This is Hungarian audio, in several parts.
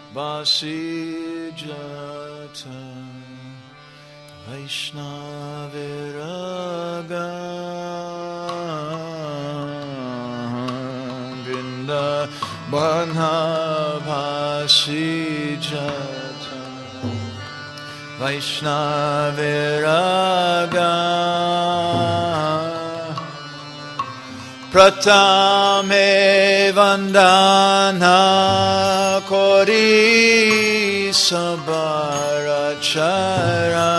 Vasijata Vaishnaviraga Vrindavana Vasijata Vaishnaviraga Pratame Vandana Kori Sabarachara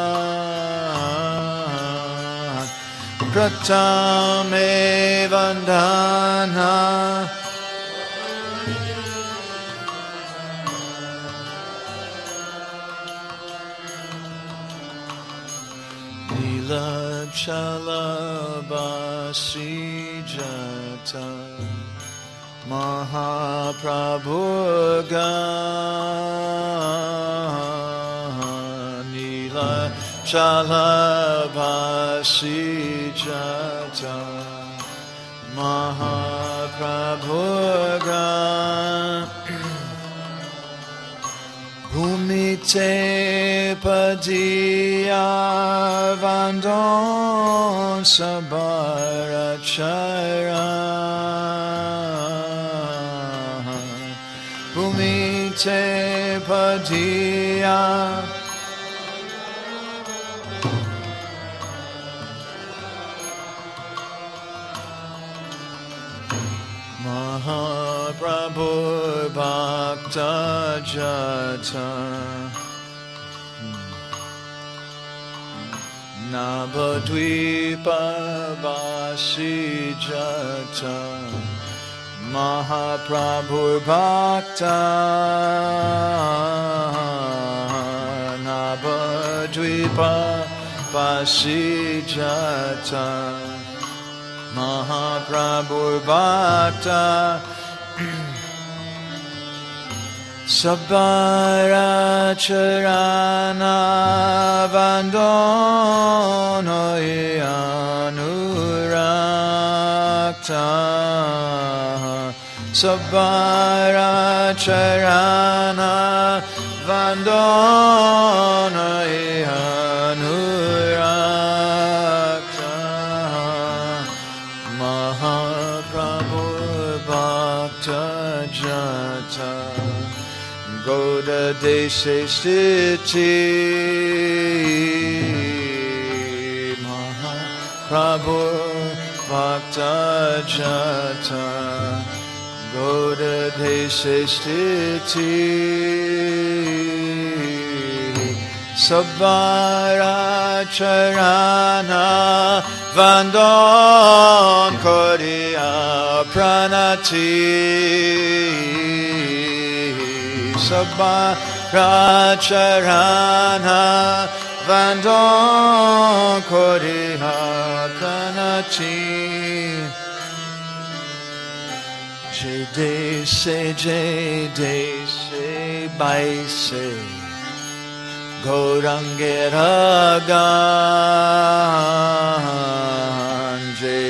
Pratame Vandana Lila Chalabasijata Mahaprabhuga Nila Chalabasijata Mahaprabhuga Bhumite Padiya Vandon Sabarachara Bhumite Padiya Mahaprabhu Bhakta Jata Navadvipa Vasijata Mahaprabhu Bhakta Navadvipa Vasijata Mahaprabhu Bhakta Sabbaracharana Vandono Anurakta Sabbaracharana Vandono Anurakta Mahaprabhu Bhakta Jata Goda Deshe Sthiti Mahaprabhu Bhakta Jata Goda Deshe Sthiti Sabbaracharana Vandon Koriya Pranati Sabbaracharana Vandon Koriya Pranati Jai Dese Baise Gaurangeragan Jai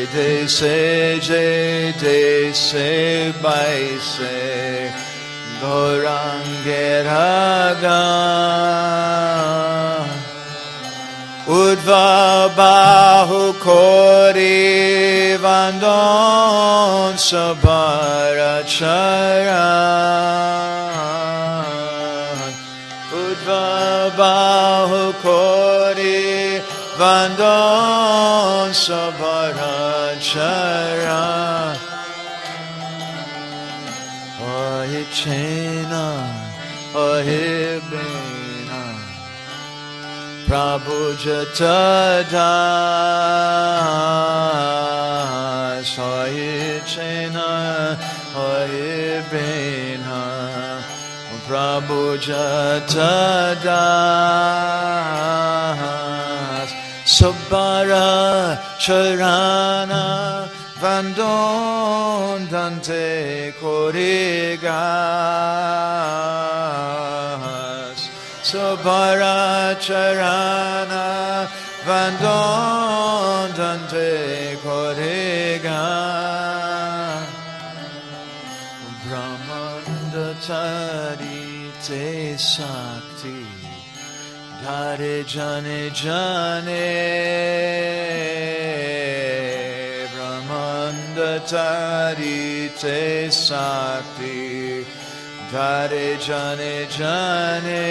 Dese Baise Gaurangeragan Udva Bahu Kori Vandon Sabbaracharana Udva Bahu Kori Vandon Sabbaracharana Ahichena Ahibena Prabhu Jatadas Ahichena Ahibena Prabhu Jatadas Sabbaracharana Vandon Dante Korigas Sabbaracharana Vandon Dante Korigas Brahman Brahmandatari te sakti Dhare jane jane Brahmandatari te sakti Dhare jane jane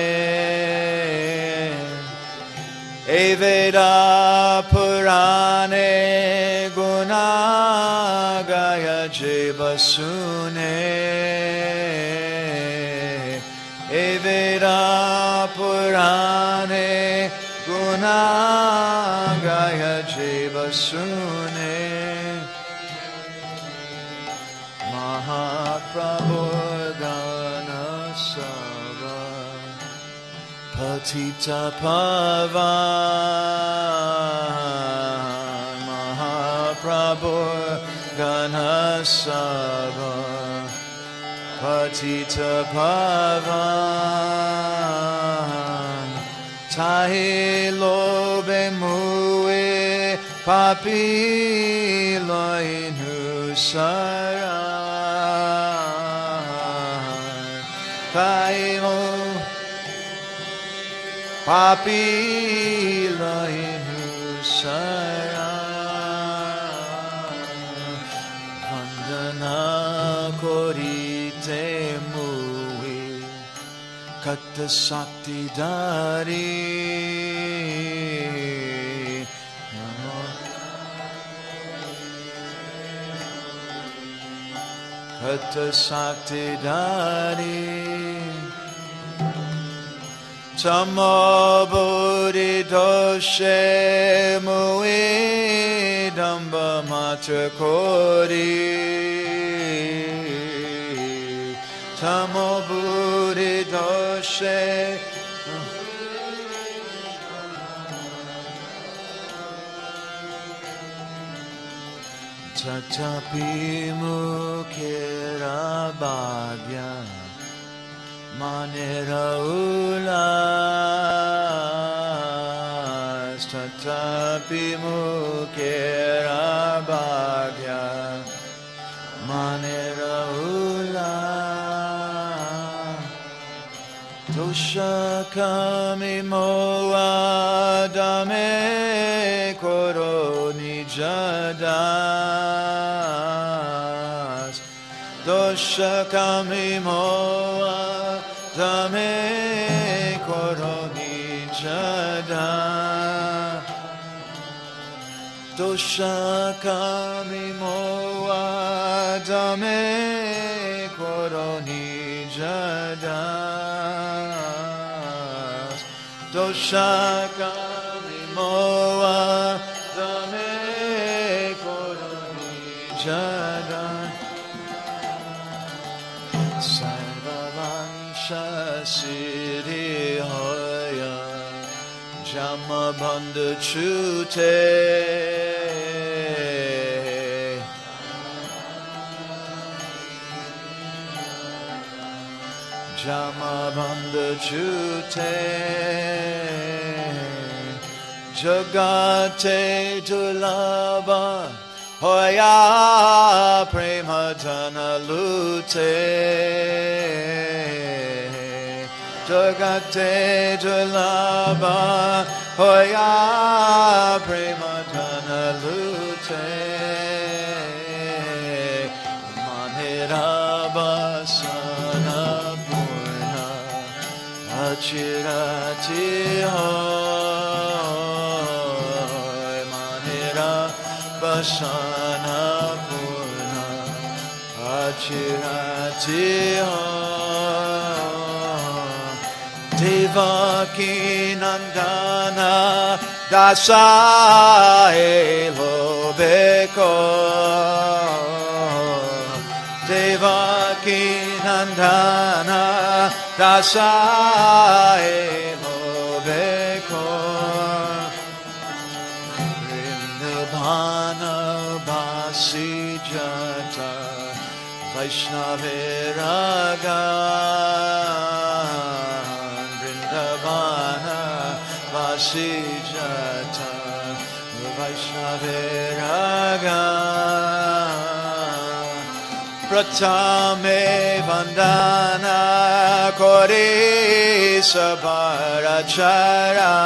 Eveda Purane Guna Gaya Jeva Sune Eveda Purane Guna Gaya Jeva Sune Mahaprabhu Gana Sava Patita Pavan Mahaprabhu Ganasava Patita Pavan Tahi lobe mue papi loinu saran Tahi Papi loinu saran Vandana korite mui Kata sakti dari Kata sakti dari Tamo buddhi doshe mui damba matra kori Tamo buddhi doshe Tatapi mukera bhagya Manera ulas Tatapi mukera bhagya Manera ulas Dosha kami moa dame koro nijadas Dosha kami moa dame koro nijadas Dosha kami moa dame koro nijadas Dosha kami moa dame koro nijadas Sarvavansha siddhi hoya Jama bandha chute Jama bandha chute Jagate dulabha hoya prema dhana lute Jagate dulabha hoya prema dhana lute Manira basana purna achirati hoy Manira basana purna achirati hoy Devaki Nandana Dasae Lobeko Devaki Nandana Dasae Lobeko Vrindavana Basi Jata Vaishnaviraga Vasi Jata Vaishnaviraga Pratame Vandana Kori Sabarachara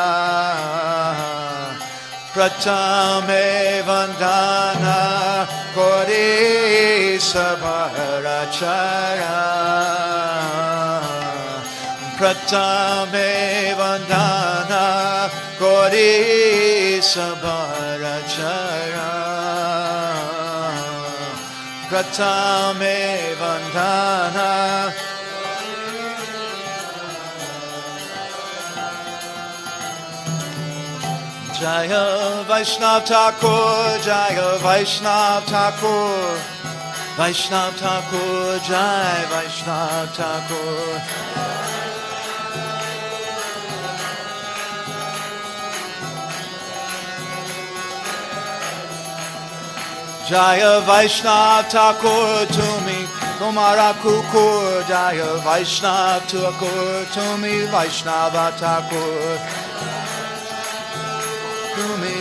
Pratame Vandana Kori Sabarachara Pratame Vandana Kori Sabarachara Pratame Vandana Jaya Vaishnav Thakur Jaya Vaishnav Thakur Vaishnav Thakur Jai Vaishnav Thakur Jaya Vaishnav Thakur Tumi Tumhara Kukur Jaya Vaishnav Thakur Tumi Vaishnava Thakur Tumi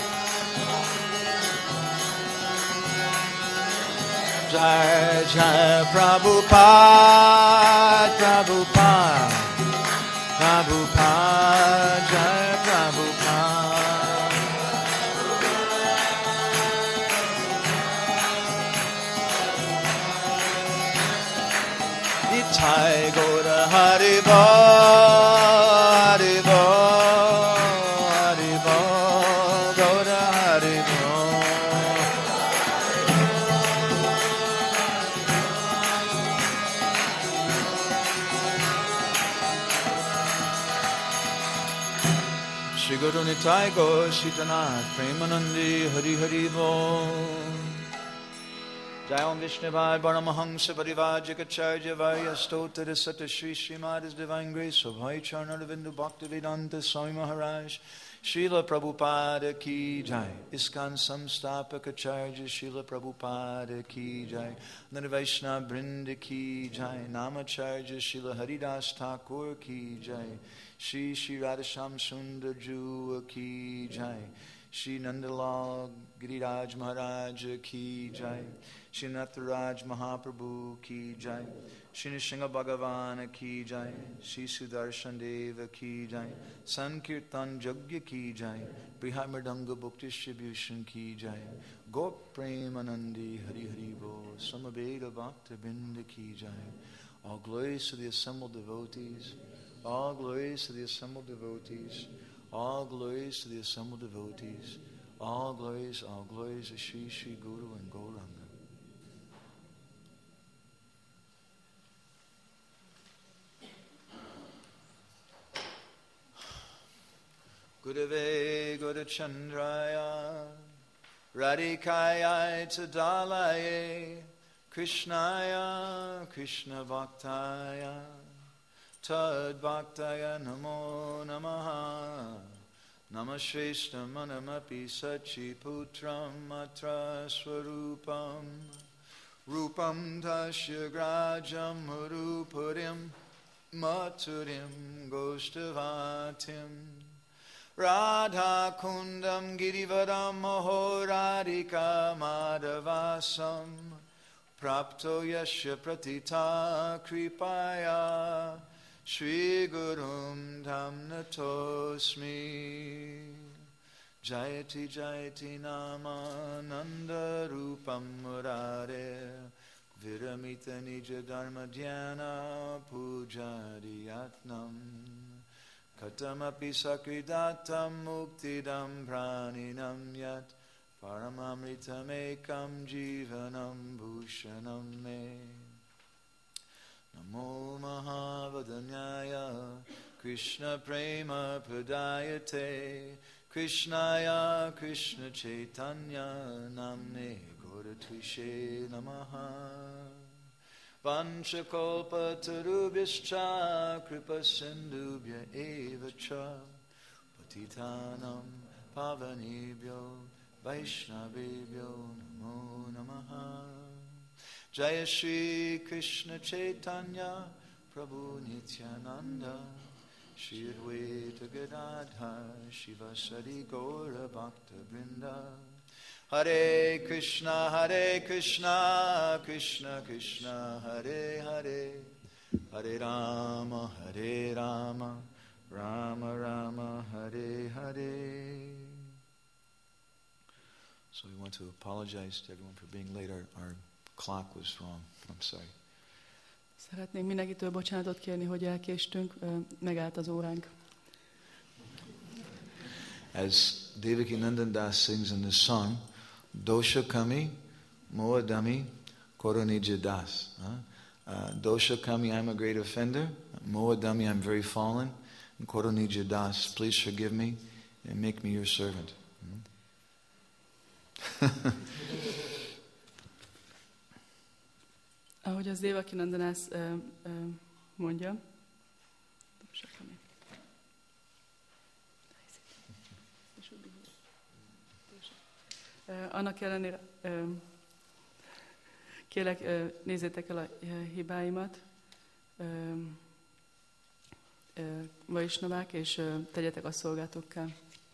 Jai Jai Prabhupada Prabhupada Prabhupada Jai Prabhupada Jai Gaura Haribo, Haribo, Haribo, Gaura Haribo. Shri Guru Nitai Gaur Sitanath Premanandi Hari Haribo. Jai Om Vishnavaya Paramahamsa Parivajikacharya Varya Stotra Sata Shri Srimad His Divine Grace of High Charnaravindu Bhaktivedanta Swami Maharaj Srila Prabhupada Ki Jai Iskan Samstapakacharya Srila Prabhupada Ki Jai Nirvaishna Brinda Ki Jai Namacharya Srila Haridas Thakur Ki Jai Shri Shri Radhasham Sundar Jua Ki Jai Shri Nandalal Giriraj Maharaj Ki Jai Shri Natharaj Mahaprabhu Ki Jai Shri Nishinga Bhagavan Ki Jai Shri Sudarshan Deva Ki Jai Sankirtan Jagya Ki Jai Brihad Mridanga Book Distribution Ki Jai Gop Premanandi Hari Hari Bo Samaveda Bhakta Binda Ki Jai. All glories to the assembled devotees. All glories to the assembled devotees. All glories to the assembled devotees. All glories to Shri Shri Guru and Gauranga. Gurave Gurachandraya Radhikaya Tadalaye Krishnaya Krishna Bhaktaya Tad Bhaktaya Namo Namaha Namashreshtha Manamapi Sachi Putram Matra Swarupam Rupam Tasya Grajam Murupurim Maturim Goshtavatim Radha Kundam Girivadam Mahoradika Madhavasam Prapto Yasya Pratita Kripaya Shri Gurum Dhamnatosmi Jayati Jayati Nama Nanda Rupam Murare Viramita Nija Dharma Dhyana Pujariyatnam Katamapi Sakridatam Muktidam Praninam Yat Paramamritam Ekam Jivanam Bhushanam Me Namo Mahavadanyaya Krishna Prema Pradayate Krishnaya Krishna Chaitanya Namne Gauratvise Namaha Vanchakalpa Tarubhyascha Kripa Sindhubhya Eva Cha Patitanam Pavanebhyo Vaishnavebhyo Namo Namaha Jaya Shri Krishna Chaitanya Prabhu Nityananda Shri Advaita Gadadhar Shivasari Gaura Bhakta Vrinda Hare Krishna, Krishna Krishna, Hare Hare, Hare Rama, Rama Rama, Hare Hare. So we want to apologize to everyone for being late. Our clock was wrong. I'm sorry. Szeretnénk mindenkitől bocsánatot kérni, hogy elkéstünk, megállt az óránk. As Devaki Nandan Das sings in this song, Dosha Kami, Moha Dami, Koronija Das. Dosha Kami, I'm a great offender. Moha Dami, I'm very fallen. And Koronija Das, please forgive me and make me your servant. Ahogy az Devaki Nandan Das mondja, annak ellenére kérlek, nézzétek el a hibáimat, vaisnavák, és tegyetek a szolgátokká.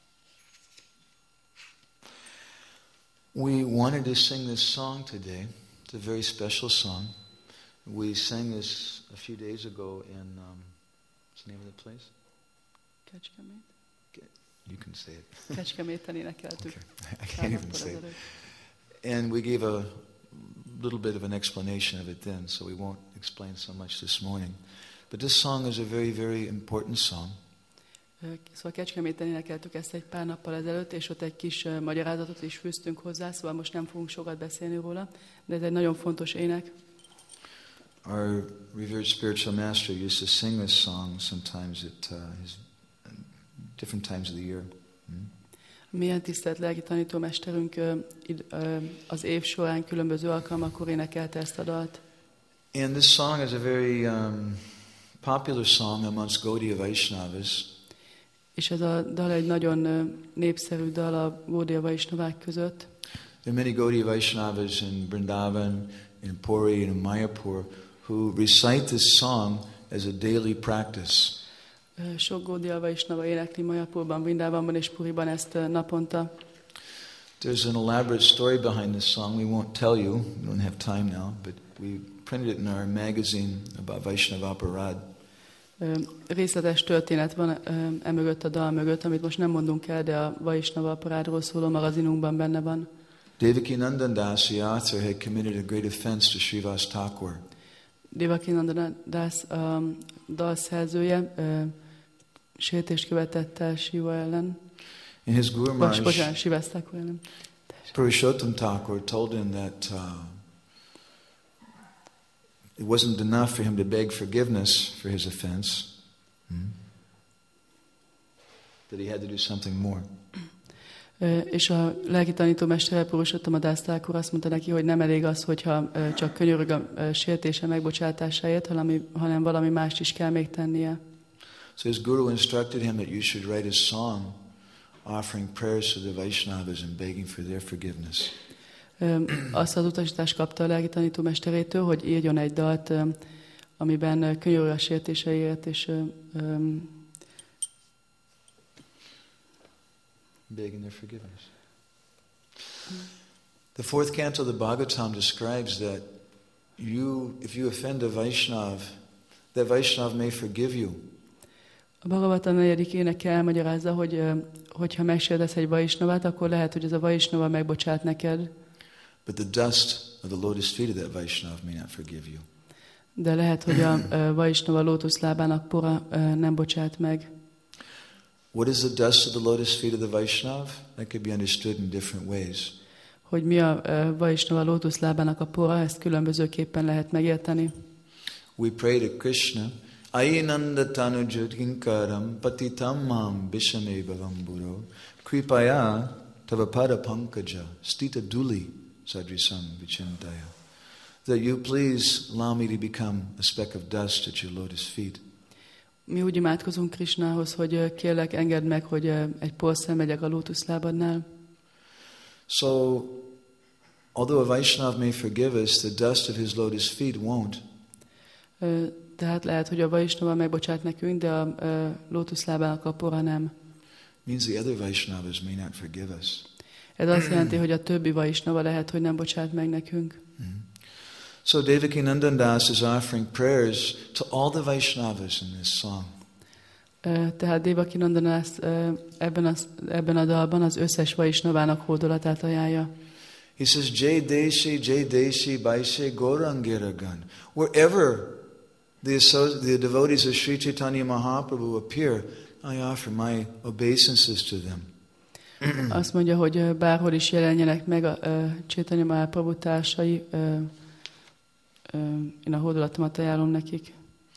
We wanted to sing this song today. It's a very special song. We sang this a few days ago in, what's the name of the place? Kecskemét. You can say it. Kecskeméten énekeltük. Okay. I can't even say it. And we gave a little bit of an explanation of it then, so we won't explain so much this morning. But this song is a very, very important song. Szóval Kecskeméten énekeltük ezt egy pár nappal ezelőtt, és ott egy kis magyarázatot is fűztünk hozzá, szóval most nem fogunk sokat beszélni róla, de ez egy nagyon fontos ének. Our revered spiritual master used to sing this song sometimes at his different times of the year. Milyen tisztelt lelki tanítómesterünk az év során különböző alkalmakkor énekelte ezt a dalt. And this song is a very popular song amongst Gaudiya Vaishnavas. És ez a dal egy nagyon népszerű dal a Gaudiya Vaisnavák között. There are many Gaudiya Vaishnavas in Vrindavan, in Puri, and in Mayapur who recite this song as a daily practice. Sok Gaudiya Vaisnava énekli Mayapurban, Vrindavanban és Puriban ezt naponta. There's an elaborate story behind this song. We won't tell you. We don't have time now, but we printed it in our magazine about Vaishnava Aparad. Részletes történet van emögött a dal mögött, amit most nem mondunk el, de a Vaishnava Aparádról szóló magazinunkban benne van. Devaki Nandan Das, the author, had committed a great offense to Srivas Thakur. Devaki Nandan Das, dal szerzője, sértést követett el Shiva ellen. And his Guru Maharaj, Srivas Thakur ellen. Purushottam Thakur, told him that it wasn't enough for him to beg forgiveness for his offense, that he had to do something more. És a lelki tanítómestere Purushottam Das Thakur azt mondta neki, hogy nem elég az, hogyha csak könyörög a sértése megbocsátásáért, hanem valami mást is kell még tennie. So his guru instructed him that you should write a song offering prayers to the Vaishnavas and begging for their forgiveness. Azt az utasítást kapta a lelki tanítómesterétől, hogy írjon egy dalt, amiben könyörög a sértéseiért, és begging their forgiveness. The fourth canto of the Bhagavatam describes that if you offend a Vaishnav, that Vaishnav may forgive you. A Bhagavatam 4. éneke elmagyarázza, hogy ha megsértesz egy Vaishnavát, akkor lehet, hogy ez a Vaishnava megbocsát neked. But the dust of the lotus feet of that Vaishnav may not forgive you. De lehet, hogy a Vaishnava lótuszlábának pora nem bocsát meg. What is the dust of the lotus feet of the Vaishnav? That could be understood in different ways. Hogy mi a Vaishnava lótuszlábának a pora, ezt különbözőképpen lehet megérteni. We pray to Krishna, Ainanda tanujut kinkaram patitam mam bishame bhavamburo kripaya tava pada pankaja stita duli sadrisam vichintaya. That you please allow me to become a speck of dust at your lotus feet. Mi úgy imádkozunk Krishnához, hogy kérlek, engedd meg, hogy egy porszem megyek a lótuszlábadnál. So, although a Vaishnav may forgive us, the dust of his lotus feet won't. Tehát lehet, hogy a Vaishnava megbocsát nekünk, de a lótuszlábának a pora nem. Means the other Vaishnavas may not forgive us. Ez azt jelenti, hogy a többi Vaisnava lehet, hogy nem bocsát meg nekünk. So Devaki Nandan Das is offering prayers to all the Vaishnavas in this song. Tehát Devaki Nandan Das ebben a dalban az összes Vaisnavának hódolatát ajánlja. He says, Jai Deshi, Baise Gaurangiragan. Wherever the devotees of Sri Chaitanya Mahaprabhu appear, I offer my obeisances to them. Azt mondja, hogy bárhol is jelenjenek meg a Chaitanya Mahaprabhu társai, én a hódolatomat ajánlom nekik.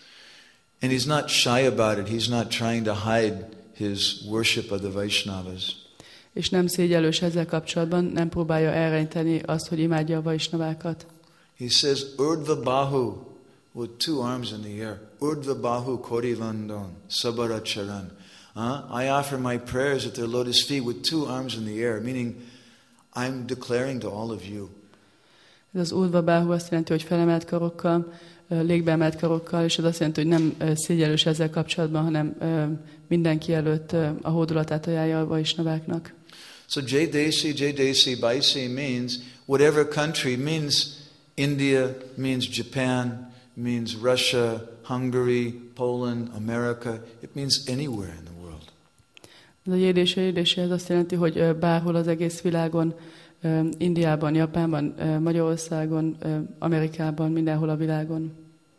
And he's not shy about it. He's not trying to hide his worship of the Vaishnavas. És nem szégyellős ezzel kapcsolatban, nem próbálja elrejteni azt, hogy imádja a Vaisnavákat. He says, Urdhva Bahu, with two arms in the air. Urdhva Bahu Kori Vandon, Sabara Charan. I offer my prayers at their lotus feet with two arms in the air, meaning I'm declaring to all of you. Ez az Urdhva Bahu azt jelenti, hogy felemelt karokkal, légbe emelt karokkal, és ez azt jelenti, hogy nem szégyellős ezzel kapcsolatban, hanem mindenki előtt a hódolatát ajánlja a Vaisnaváknak. So Jai Desi, Baisi means whatever country, means India, means Japan, means Russia, Hungary, Poland, America. It means anywhere in the world. Ez a Jédése, ez azt jelenti, hogy bárhol az egész világon, Indiában, Japánban, Magyarországon, Amerikában, mindenhol a világon.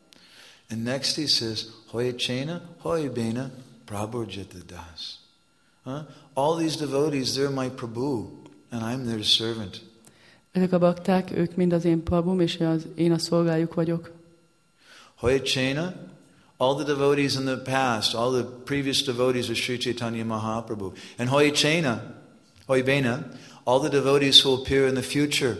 And next he says, Hoye Chena, Hoye Bena, Prabhurjita Das. All these devotees, they're my Prabhu, and I'm their servant. Ezek a bakták, ők mind az én Prabhum, és én a szolgájuk vagyok. Hoye Chena, all the devotees in the past, all the previous devotees of Sri Chaitanya Mahaprabhu. And Hoye Chena, Hoye Bena, all the devotees who will appear in the future.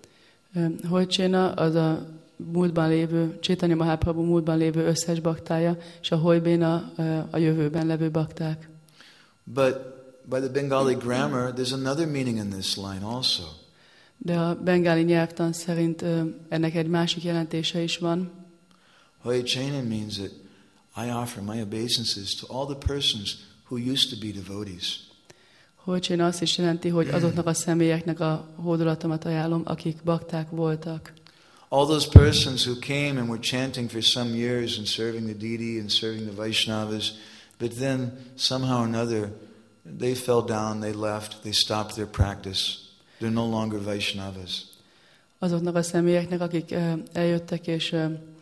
Hoye Chena az a múltban lévő, Chaitanya Mahaprabhu múltban lévő összes baktája, és a Hoye Bena a jövőben levő bakták. But by the Bengali grammar, there's another meaning in this line also. De a bengáli nyelvtan szerint ennek egy másik jelentése is van. Hoye Chena means that I offer my obeisances to all the persons who used to be devotees. Hoye Chena azt is jelenti, hogy azoknak a személyeknek a hódolatomat ajánlom, akik bakták voltak. All those persons who came and were chanting for some years and serving the deity and serving the Vaishnavas, but then somehow or another they fell down, they left, they stopped their practice. They're no longer Vaishnavas. Azoknak a személyeknek, akik eljöttek és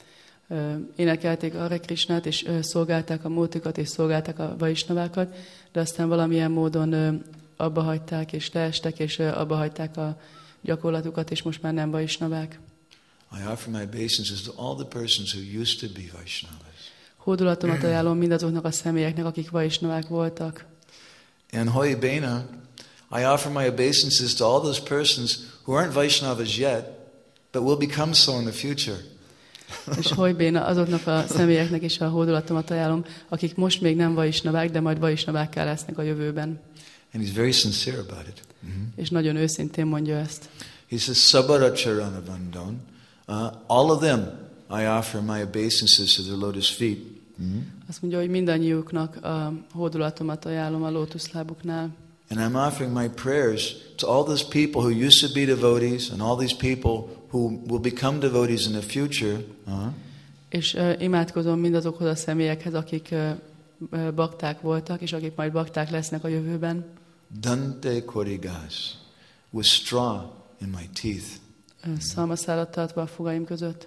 énekelték Hare Krishnát, és szolgálták a múltukat, és szolgálták a Vaisnavákat, de aztán valamilyen módon abba hagyták, és leestek, és abba hagyták a gyakorlatukat, és most már nem Vaisnavák. I offer my obeisances to all the persons who used to be Vaishnavas. Hódolatomat ajánlom mindazoknak a személyeknek, akik Vaisnavák voltak. And Hoye Bena, I offer my obeisances to all those persons who aren't Vaishnavas yet, but will become so in the future. És Hoye Bena azoknak a személyeknek is a hódolatomat ajánlom, akik most még nem Vaisnavák, de majd Vaisnavákká lesznek a jövőben. And he's very sincere about it. És nagyon őszintén mondja ezt. He says, Sabara Charana Vandon, all of them I offer my obeisances to their lotus feet. Azt mondja, hogy mindannyiuknak a hódolatomat ajánlom a lótuszlábuknál. And I'm offering my prayers to all those people who used to be devotees and all these people who will become devotees in the future. És imádkozom mindazokhoz a személyekhez, akik bakták voltak, és akik majd bakták lesznek a jövőben. Dante Korigas, with straw in my teeth. Szalmaszálat tartva a fogaim között.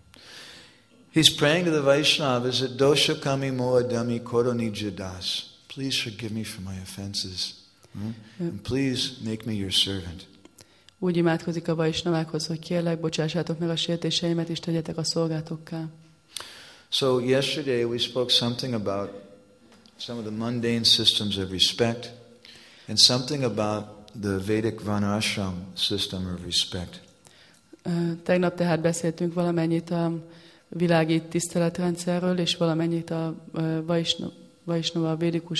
He's praying to the Vaishnavas that dosha kami moadami koroni jadas. Please forgive me for my offenses. And please make me your servant. Úgy imádkozik a Vaisnavákhoz, hogy kérlek, bocsássátok meg a sértéseimet, és tegyetek a szolgátokká. So yesterday we spoke something about some of the mundane systems of respect and something about the Vedic Varnashram system of respect. Tegnap tehát beszéltünk valamennyit a világi tiszteletrendszerről, és valamennyit a Vaisnava,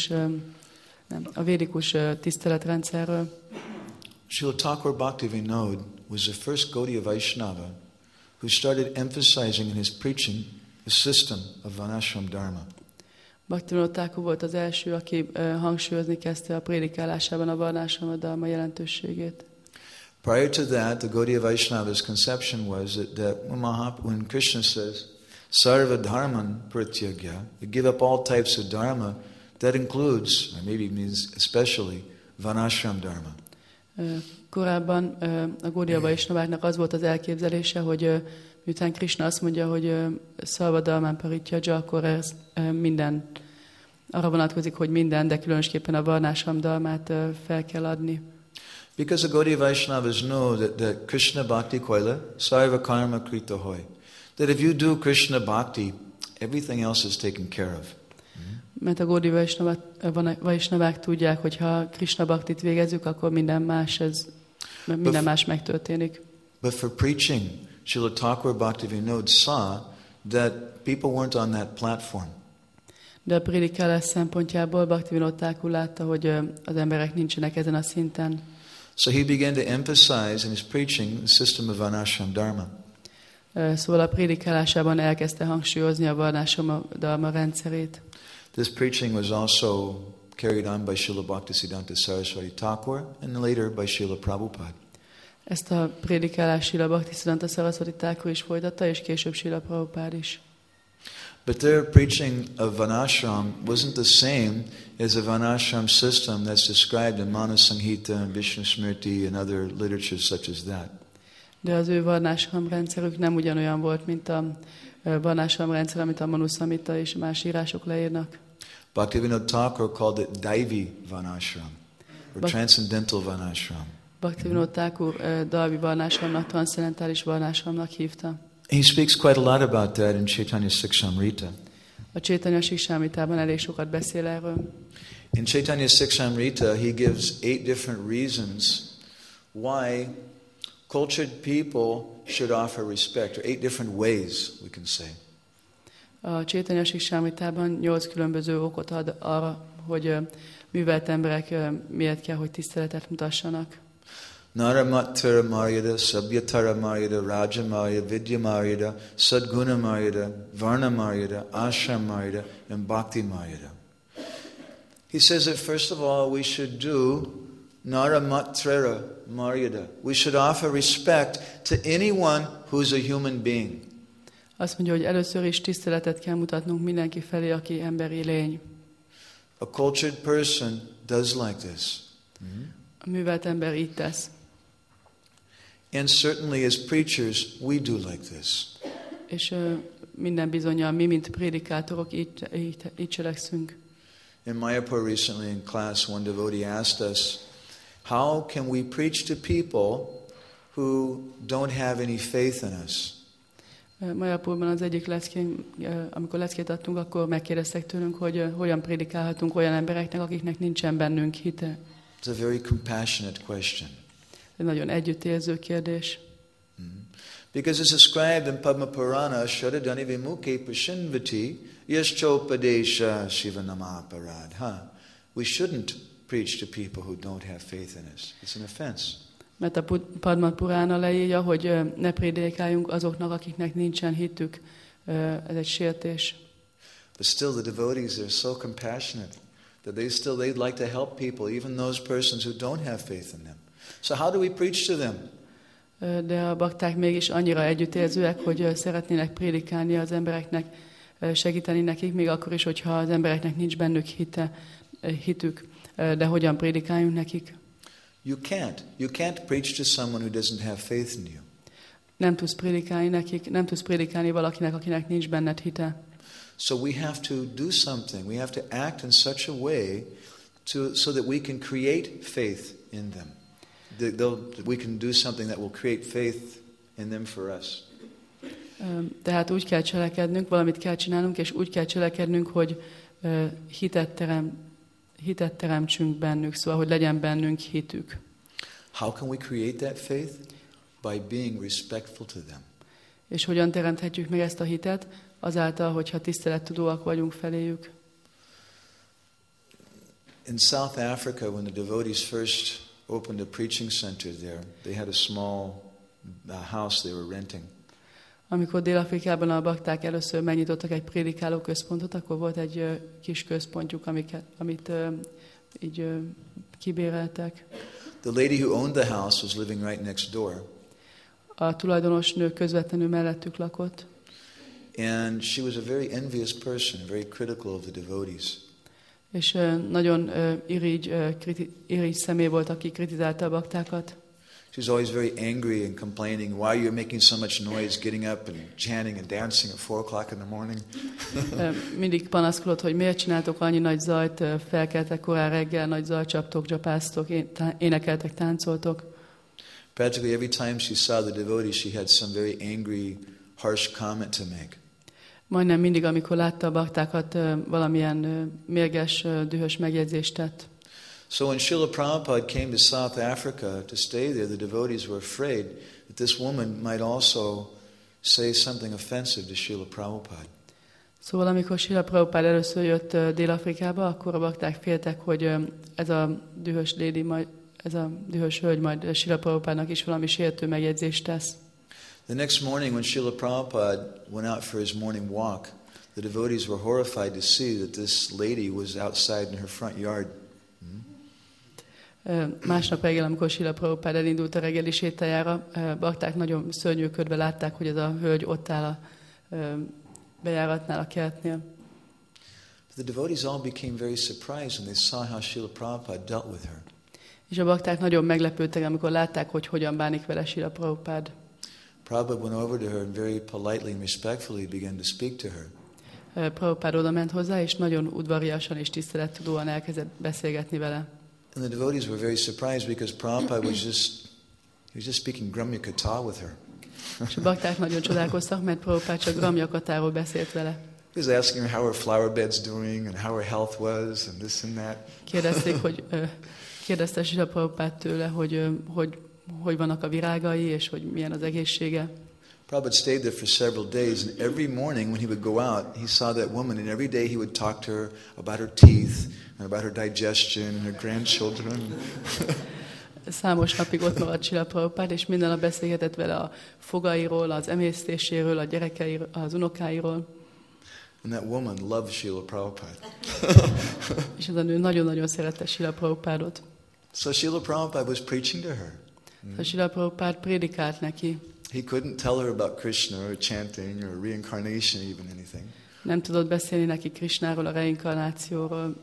a védikus tiszteletrendszerről. Srila Thakur Bhaktivinoda was the first Gaudiya Vaishnava who started emphasizing in his preaching the system of Varnashram Dharma. Bhaktivinoda Thakur volt az első, aki hangsúlyozni kezdte a prédikálásában a Varnashrama dharma jelentőségét. Prior to that, the Gaudiya Vaishnava's conception was that when Krishna says, Sarva dharman pratyagya, you give up all types of dharma, that includes, or maybe means especially, Varnashram dharma. Korábban a Gaudiya Vaisnaváknak az volt az elképzelése, hogy miután Krishna azt mondja, hogy Sarva dharman pratyagya, akkor ez minden, arra vonatkozik, hogy minden, de különösképpen a Varnashram dharmát fel kell adni. Because the Gaudiya Vaishnavas know that Krishna Bhakti Koila, Sarva Karma Krita Hoy. That if you do Krishna Bhakti, everything else is taken care of. Mert a Gaudiya Vaisnavák tudják, hogy ha Krishna Bhaktit végezzük, akkor minden más megtörténik. But for preaching, Srila Thakur Bhaktivinoda saw that people weren't on that platform. De a prédikálás szempontjából Bhaktivinoda Thakur látta, hogy az emberek nincsenek ezen a szinten. So he began to emphasize in his preaching the system of Varnashram Dharma. Szóval a prédikálásában elkezdte hangsúlyozni a Varnashram Dharma rendszerét. This preaching was also carried on by Srila Bhaktisiddhanta Saraswati Thakur and later by Srila Prabhupada. Ezt a prédikálást Srila Bhaktisiddhanta Saraswati Thakur is folytatta, és később Srila Prabhupada is. But their preaching of Varnashram wasn't the same as the Varnashram system that's described in Manasamhita and Vishnu Smriti and other literatures such as that. De az ő Varnashram rendszerük nem ugyanolyan volt, mint a Varnashram rendszer, amit a Manusamhita és más írások leírnak. Bhaktivinoda Thakur called it Daivi Varnashram, or Transcendental Varnashram. Bhaktivinoda Thakur Daivi Varnashramnak, transzcendentális Varnashramnak hívta. He speaks quite a lot about that in Chaitanya Sikshamrita. A Chaitanya Sikshamritában elég sokat beszél erről. In Chaitanya Sikshamrita, he gives 8 different reasons why cultured people should offer respect, or 8 different ways, we can say. A Chaitanya Sikshamritában 8 különböző okot ad arra, hogy művelt emberek miért kell, hogy tiszteletet mutassanak. Naramattvara Maryada, Sabhyatara Maryada, Raja Maryada, Vidya Maryada, Sadguna Maryada, Varna Maryada, Ashram Maryada, and Bhakti Maryada. He says that first of all we should do Naramattvara Maryada. We should offer respect to anyone who's a human being. Azt mondja, hogy először is tiszteletet kell mutatnunk mindenki felé, aki emberi lény. A cultured person does like this. A művelt ember így tesz. And certainly as preachers, we do like this. És minden bizonnyal mi, mint prédikátorok, így cselekszünk. In Mayapur recently in class, one devotee asked us, how can we preach to people who don't have any faith in us? Mayapurban az egyik leckén, amikor leckét adtunk, akkor megkérdeztek tőlünk, hogy hogyan prédikálhatunk olyan embereknek, akiknek nincsen bennünk hite. It's a very compassionate question. Ez nagyon együttérző kérdés. Because it's described in Padma Purana, Sharadani Vimuke Pashinvati, Yaschopadesha Shivanamaparad. We shouldn't preach to people who don't have faith in us. It's an offense. Mert a Padma Purana leírja, hogy ne prédikáljunk azoknak, akiknek nincsen hitük. Ez egy sértés. But still the devotees are so compassionate that they'd like to help people, even those persons who don't have faith in them. So how do we preach to them? De a bakták mégis annyira együttérzőek, hogy szeretnének prédikálni az embereknek, segíteni nekik, még akkor is, hogyha az embereknek nincs bennük hitük. De hogyan prédikáljunk nekik? You can't preach to someone who doesn't have faith in you. Nem tudsz prédikálni nekik, nem tudsz prédikálni valakinek, akinek nincs benned hite. So we have to do something. We have to act in such a way so that we can create faith in them. We can do something that will create faith in them for us. Tehát úgy kell cselekednünk, valamit kell csinálnunk, és úgy kell cselekednünk, hogy hitet teremtsünk bennük, szóval, hogy legyen bennünk hitük. How can we create that faith? By being respectful to them. És hogyan teremthetjük meg ezt a hitet? Azáltal, hogyha tisztelettudóak vagyunk feléjük. In South Africa, when the devotees first opened a preaching center there, they had a small house they were renting. Amikor Dél-Afrikában a bakták először megnyitottak egy prédikáló központot, akkor volt egy kis központjuk, amit így kibéreltek. The lady who owned the house was living right next door. A tulajdonos nő közvetlenül mellettük lakott. And she was a very envious person, very critical of the devotees. És nagyon irigy személy volt, aki kritizálta a baktákat. She was always very angry and complaining, why you're making so much noise, getting up and chanting and dancing at 4 o'clock in the morning. Mindig panaszkodott, hogy miért csináltok annyi nagy zajt, felkeltek korán reggel, nagy zajt csaptok, csapáztok, énekeltek, táncoltok. Practically every time she saw the devotees, she had some very angry, harsh comment to make. Majdnem mindig, amikor látta a baktákat, valamilyen mérges, dühös megjegyzést tett. So when Srila Prabhupada came to South Africa to stay there, the devotees were afraid that this woman might also say something offensive to Srila Prabhupada. Szóval amikor Srila Prabhupada először jött Dél-Afrikába, akkor a bakták féltek, hogy ez a dühös hölgy majd Srila Prabhupádnak is valami sértő megjegyzést tesz. The next morning when Srila Prabhupada went out for his morning walk, the devotees were horrified to see that this lady was outside in her front yard. Másnap reggel, amikor Srila Prabhupada elindult a reggeli sétájára, bakták nagyon szörnyűködve látták, hogy ez a hölgy ott áll a bejáratnál, a kertnél. The devotees all became very surprised when they saw how Srila Prabhupada dealt with her. És a bakták nagyon meglepődtek, amikor látták, hogy hogyan bánik vele Srila Prabhupada. Prabhupada went over to her and very politely and respectfully began to speak to her. Prabhupada oda ment hozzá, és nagyon udvariasan és tisztelettudóan elkezdett beszélgetni vele. And the devotees were very surprised because Prabhupada was just speaking Gramya Katha with her. És a bakták nagyon csodálkoztak, mert Prabhupada csak Gramya Katháról beszélt vele. He was asking her how her flower bed's doing and how her health was and this and that. Kérdezte Srila Prabhupada tőle, hogy vannak a virágai, és hogy milyen az egészsége. Prabhupada stayed there for several days, and every morning when he would go out, he saw that woman, and every day he would talk to her about her teeth, and about her digestion, and her grandchildren. Számos napig ott maradt Srila Prabhupada, és minden nap beszélgetett vele a fogairól, az emésztéséről, a gyerekeiről, az unokáiról. And that woman loved Srila Prabhupada. És az a nő nagyon-nagyon szerette Srila Prabhupadot. So Srila Prabhupada was preaching to her. So Srila Prabhupada prédikált neki. He couldn't tell her about Krishna or chanting or reincarnation, even anything. Nem tudott beszélni neki Krishnáról, a reinkarnációról.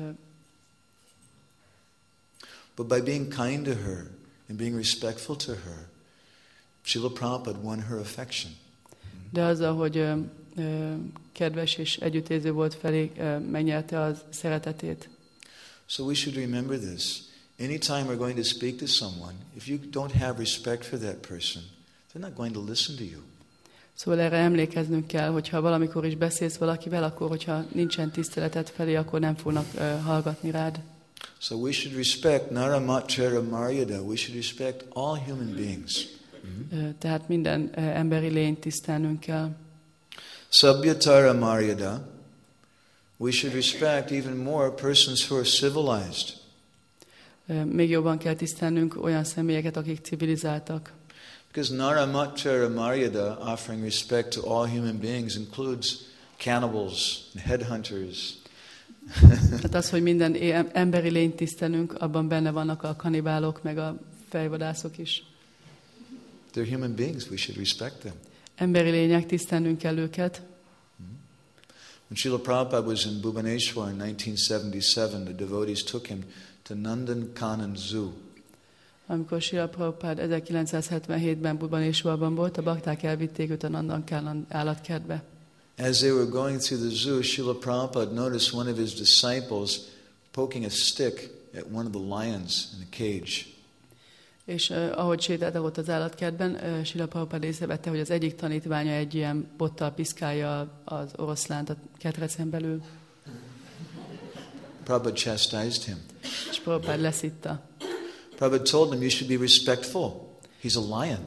But by being kind to her and being respectful to her, Srila Prabhupada won her affection. De azzal, hogy kedves és együttérző volt felé, megnyerte az szeretetét. So we should remember this. Anytime we're going to speak to someone, if you don't have respect for that person, they're not going to listen to you. Szóval erre emlékeznünk kell, hogyha valamikor is beszélsz valakivel, akkor hogyha nincsen tiszteleted felé, akkor nem fognak hallgatni rád. So we should respect Naramachara Maryada. We should respect all human beings. Tehát minden emberi lényt tisztelnünk kell. Sabhyatara Maryada. We should respect even more persons who are civilized. Még jobban kell tisztelnünk olyan személyeket, akik civilizáltak. Because Naramachara Maryada, offering respect to all human beings, includes cannibals and headhunters. Tehát az, hogy minden emberi lényt tisztelünk, abban benne vannak a kanibálok, meg a fejvadászok is. They're human beings, we should respect them. Emberi lények, tisztelnünk kell őket. When Srila Prabhupada was in Bhubaneswar in 1977, the devotees took him to Nandankanan Zoo. Amikor Srila Prabhupada 1977-ben Bhubaneswarban volt, a bakták elvitték őt a Nandankanan állatkertbe. As they were going through the zoo, Srila Prabhupada noticed one of his disciples poking a stick at one of the lions in a cage. És ahogy sétáltak ott az állatkertben, Srila Prabhupada észrevette, hogy az egyik tanítványa egy ilyen bottal piszkálja az oroszlánt a ketrecen belül. Prabhupada chastised him. És Prabhupada leszitta. Prabhupada told him, you should be respectful. He's a lion.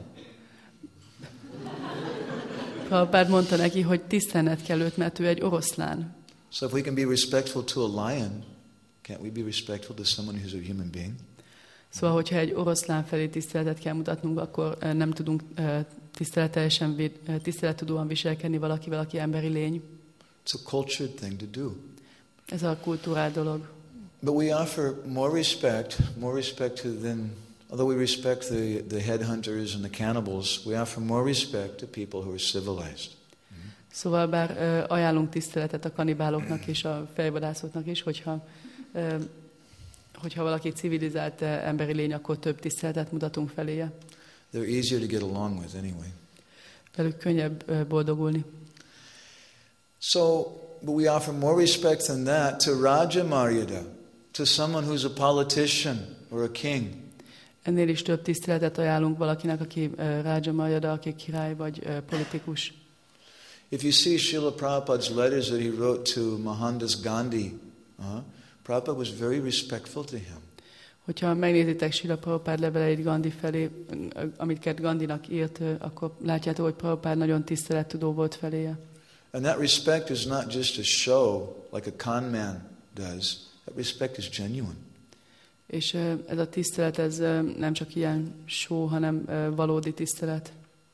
Prabhupada mondta neki, hogy tisztelned kell őt, mert ő egy oroszlán. So if we can be respectful to a lion, can't we be respectful to someone who's a human being? Szóval, hogyha egy oroszlán felé tiszteletet kell mutatnunk, akkor nem tudunk tisztelettudóan viselkedni valakivel, aki emberi lény. It's a cultured thing to do. Ez a kultúrál dolog. But we offer more respect to than, although we respect the headhunters and the cannibals, we offer more respect to people who are civilized. Szóval bár ajánlunk tiszteletet a kanibáloknak és a fejvadászoknak is, hogyha valaki civilizált emberi lény, akkor több tiszteletet mutatunk feléje. They're easier to get along with anyway. Velük könnyebb boldogulni. So, but we offer more respect than that to Raja Maryada, to someone who's a politician or a king. Ennél is több tiszteletet ajánlunk valakinek, aki Raja Maryada, aki király vagy politikus. If you see Srila Prabhupada's letters that he wrote to Mohandas Gandhi, Prabhupada was very respectful to him. Hogyha megnézitek Srila Prabhupád leveleit Gandhi felé, amiket Gandhinak írt, akkor látjátok, hogy Prabhupád nagyon tisztelettudó volt feléje. And that respect is not just a show like a con man does. That respect is genuine. És ez a tisztelet, ez nem csak ilyen show, hanem valódi tisztelet.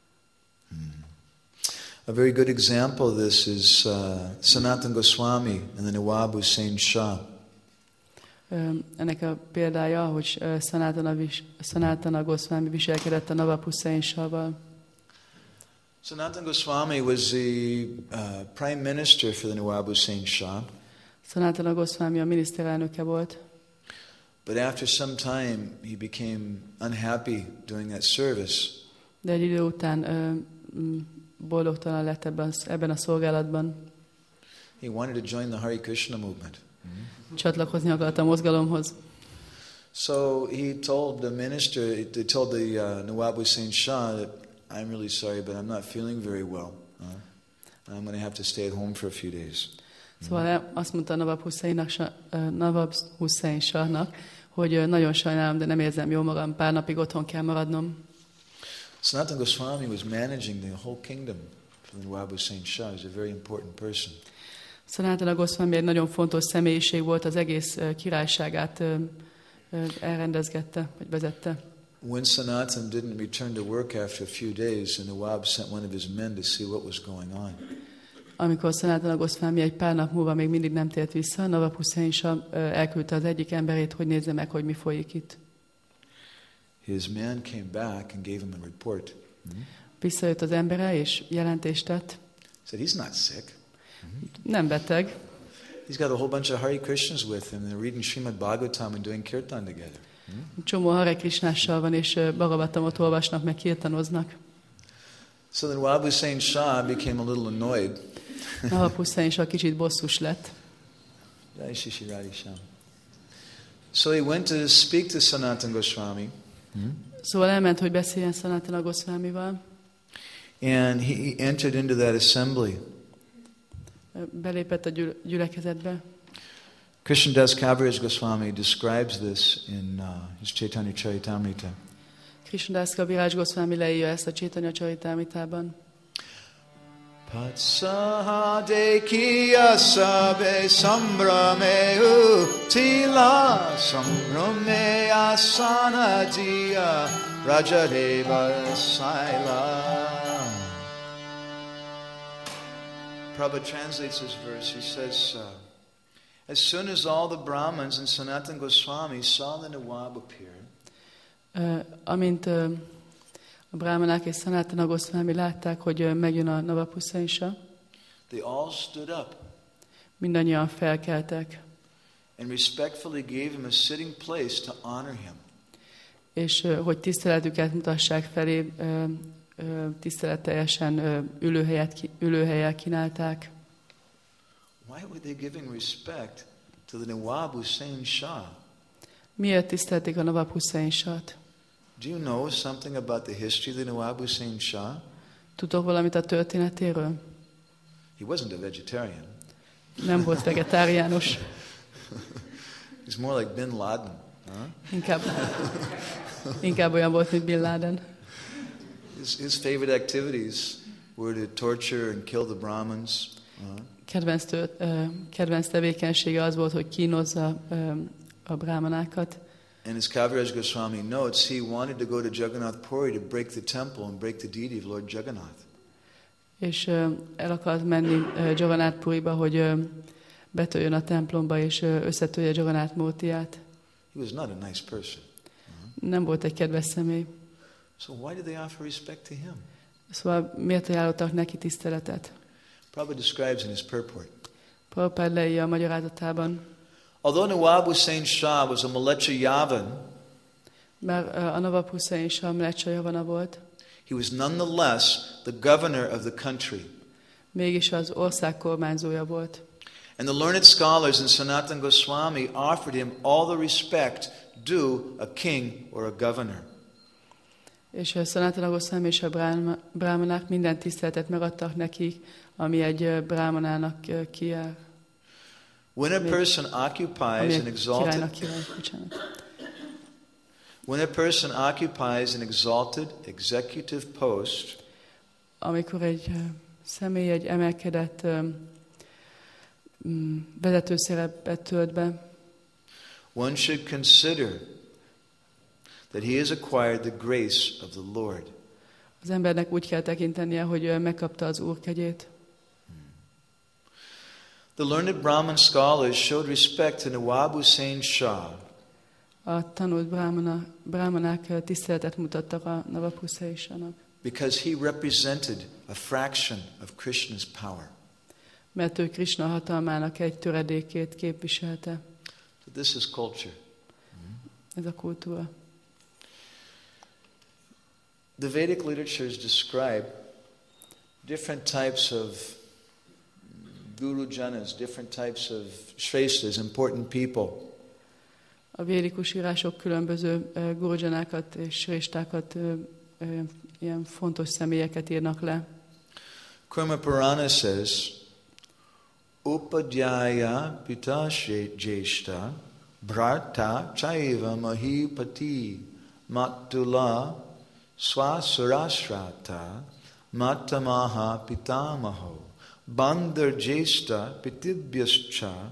A very good example of this is Sanatana Goswami and the Nawab Hussain Shah. Ennek a példája, hogy Sanatana Goswami viselkedett a Nawab Hussain Shahval. Sanatana Goswami was the prime minister for the Nawab Hussain Shah. Sanatana Goswami a miniszterelnöke volt. But after some time he became unhappy doing that service. De egy idő után boldogtalan lett ebben a szolgálatban. He wanted to join the Hare Krishna movement. Csatlakozni akart a mozgalomhoz. So he told the minister, he told the Nawab Hussain Shah that I'm really sorry, but I'm not feeling very well. I'm going to have to stay at home for a few days. Szóval azt mondta Nawab Hussain Shahnak, hogy nagyon sajnálom, de nem érzem jól magam, pár napig otthon kell maradnom. Sanatana Goswami was managing the whole kingdom for the Nawab Hussain Shah. He was a very important person. Sanatana Goswami egy nagyon fontos személyiség volt, az egész királyságát elrendezgette, vagy vezette. When Sanatana didn't return to work after a few days, the Nawab sent one of his men to see what was going on. Amikor Sanatana Goswami egy pár nap múlva még mindig nem tért vissza, Nawab Hussain Shah elküldte az egyik emberét, hogy nézze meg, hogy mi folyik itt. His man came back and gave him a report. Visszajött az embere, és jelentést tett. Said, he's not sick. Nem beteg. He's got a whole bunch of Hare Krishnas with him. They're reading Srimad Bhagavatam and doing kirtan together. Csomó Hare Krishnással van, és Bhagavatamot olvasnak, meg kirtanoznak. So then Nawab Hussain Shah became a little annoyed. Nawab Hussain Shah kicsit bosszus lett. Jai Shri Radhe Shyam. So he went to speak to Sanatana Goswami. Szóval elment, hogy beszéljen Sanatana Goswamival. And he entered into that assembly. Belépett a gyülekezetbe. Krishnadas Kaviraj Goswami describes this in his Chaitanya Charitamrita. Krishnadas Kaviraj Goswami leírja ezt a Chaitanya Charitamritában. Patsaha dekiya sabe sambramehu tila sambrame asana jiya rajadeva saila. Prabhupada translates this verse. He says, as soon as all the Brahmins and Sanatana Goswami saw the Nawab appear, amint a brahmanák és Sanatana Goswami látták, hogy megjön a Nawab Hussain Shah, they all stood up mindannyian felkeltek, and respectfully gave him a sitting place to honor him. És hogy mutassák felé, tiszteletteljesen ülőhelyet kínálták. Why were they giving respect to the Nawab Hussain Shah? Miért tisztelték a Nawab Hussain Shah-t? Do you know something about the history of the Nawab Hussain Shah? Tudtok valamit a történetéről? He wasn't a vegetarian. Nem volt vegetáriánus. He's more like Bin Laden. Inkább olyan volt, mint Bin Laden. His favorite activities were to torture and kill the Brahmins. Kedvenc tevékenysége az volt, hogy kínozza a brahmanákat. And as Kaviraj Goswami notes, he wanted to go to Jagannath Puri to break the temple and break the deity of Lord Jagannath. És el akart menni Jagannath Puriba, hogy betöljön a templomba, és összetölje Jagannath Murtiját. He was not a nice person. Nem volt egy kedves személy. So why did they offer respect to him? Szóval miért ajánlottak neki tiszteletet? Prabhupada describes in his purport. Prabhupád leírja a magyarázatában. Although Nawab Hussain Shah was a Mleccha Yavan, Bár a Nawab Hussain Shah Mleccha Javana volt, he was nonetheless the governor of the country. mégis az ország kormányzója volt. And the learned scholars in Sanatana Goswami offered him all the respect due a king or a governor. És Sanatana Goswami és a brámanák minden tiszteletet megadtak neki, ami egy brámanának kijár. When a person occupies an exalted executive post, amikor egy személy egy emelkedett vezető szerepet tölt be, one should consider that he has acquired the grace of the Lord. Az embernek úgy kell tekintenie, hogy megkapta az Úr kegyét. The learned Brahmin scholars showed respect to Nawab Hussain Shah. A tanult brámanák tiszteletet mutattak a Nawab Hussain Shahnak. Because he represented a fraction of Krishna's power. Mert ő Krishna hatalmának egy töredékét képviselte. So this is culture. Ez a kultúra. The Vedic literatures describe different types of guru janas, different types of shrestras, important people. A védikus írások különböző gurujanákat és srestákat, ilyen fontos személyeket írnak le. Kurma Purana says, Upadhyaya pita jeshta bhrata chaiva mahipati matula swasurashrata matamaha pitamaho bandar jeshta pitibhyascha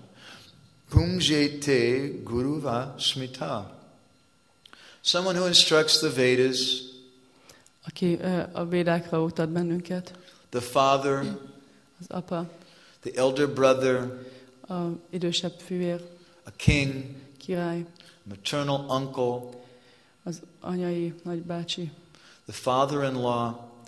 pumjete guruva smita. Someone who instructs the Vedas, aki a védákra utat bennünket, the father, az apa, the elder brother, a idősebb fivér, a king, király, maternal uncle, az anyai nagybácsi, the father-in-law,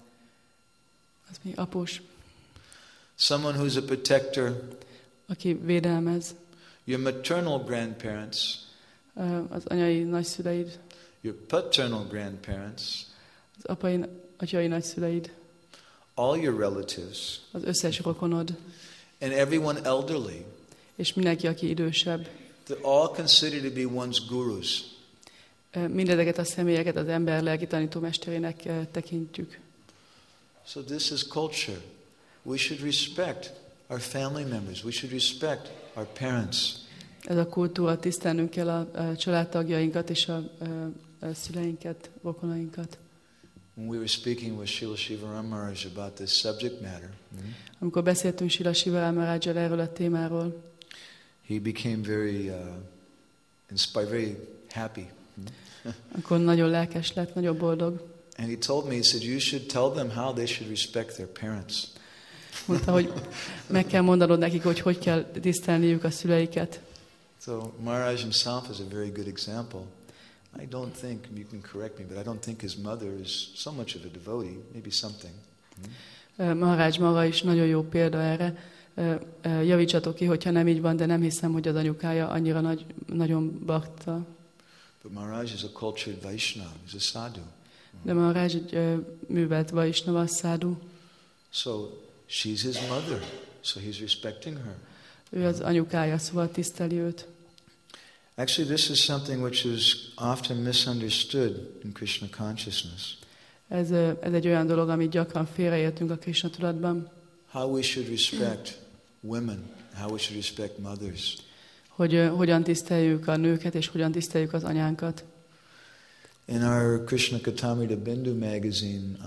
az mi apus, someone who's a protector, aki védelmez, your maternal grandparents, az anyai nagyszüleid, your paternal grandparents, az atyai nagyszüleid, all your relatives, az összes rokonod, and everyone elderly. és mindenki, aki idősebb. They're all considered to be one's gurus. Mindezeket a személyeket az ember lelki tanítómesterének tekintjük. So this is culture. We should respect our family members. We should respect our parents. Ez a kultúra, tisztelnünk kell a családtagjainkat és a szüleinket, rokonainkat. When we were speaking with Srila Shivaram Maharaj about this subject matter, amikor beszéltünk Srila Shivaram Maharajjal erről a témáról, he became very inspired, very happy. akkor nagyon lelkes lett, nagyon boldog. And he told me, he said, you should tell them how they should respect their parents. Mondta, hogy meg kell mondanod nekik, hogy kell tisztelniük a szüleiket. So Maharaj himself is a very good example. I don't think, you can correct me, but I don't think his mother is so much of a devotee, maybe something. Maharaj maga is nagyon jó példa erre. Javítsatok ki, hogyha nem így van, de nem hiszem, hogy az anyukája annyira nagyon bakta. But Maharaj is a cultured Vaishnava, he's a sadhu. De Maharaj egy művelt Vaishnava, szádu. So she's his mother, so he's respecting her. Ő az anyukája, szóval tiszteli őt. Actually, this is something which is often misunderstood in Krishna consciousness. Ez egy olyan dolog, amit gyakran félreértünk a Krishna tudatban. How we should respect women, how we should respect mothers. Hogy hogyan tiszteljük a nőket, és hogyan tiszteljük az anyánkat. In our Krishna Katamrita Bindu magazine,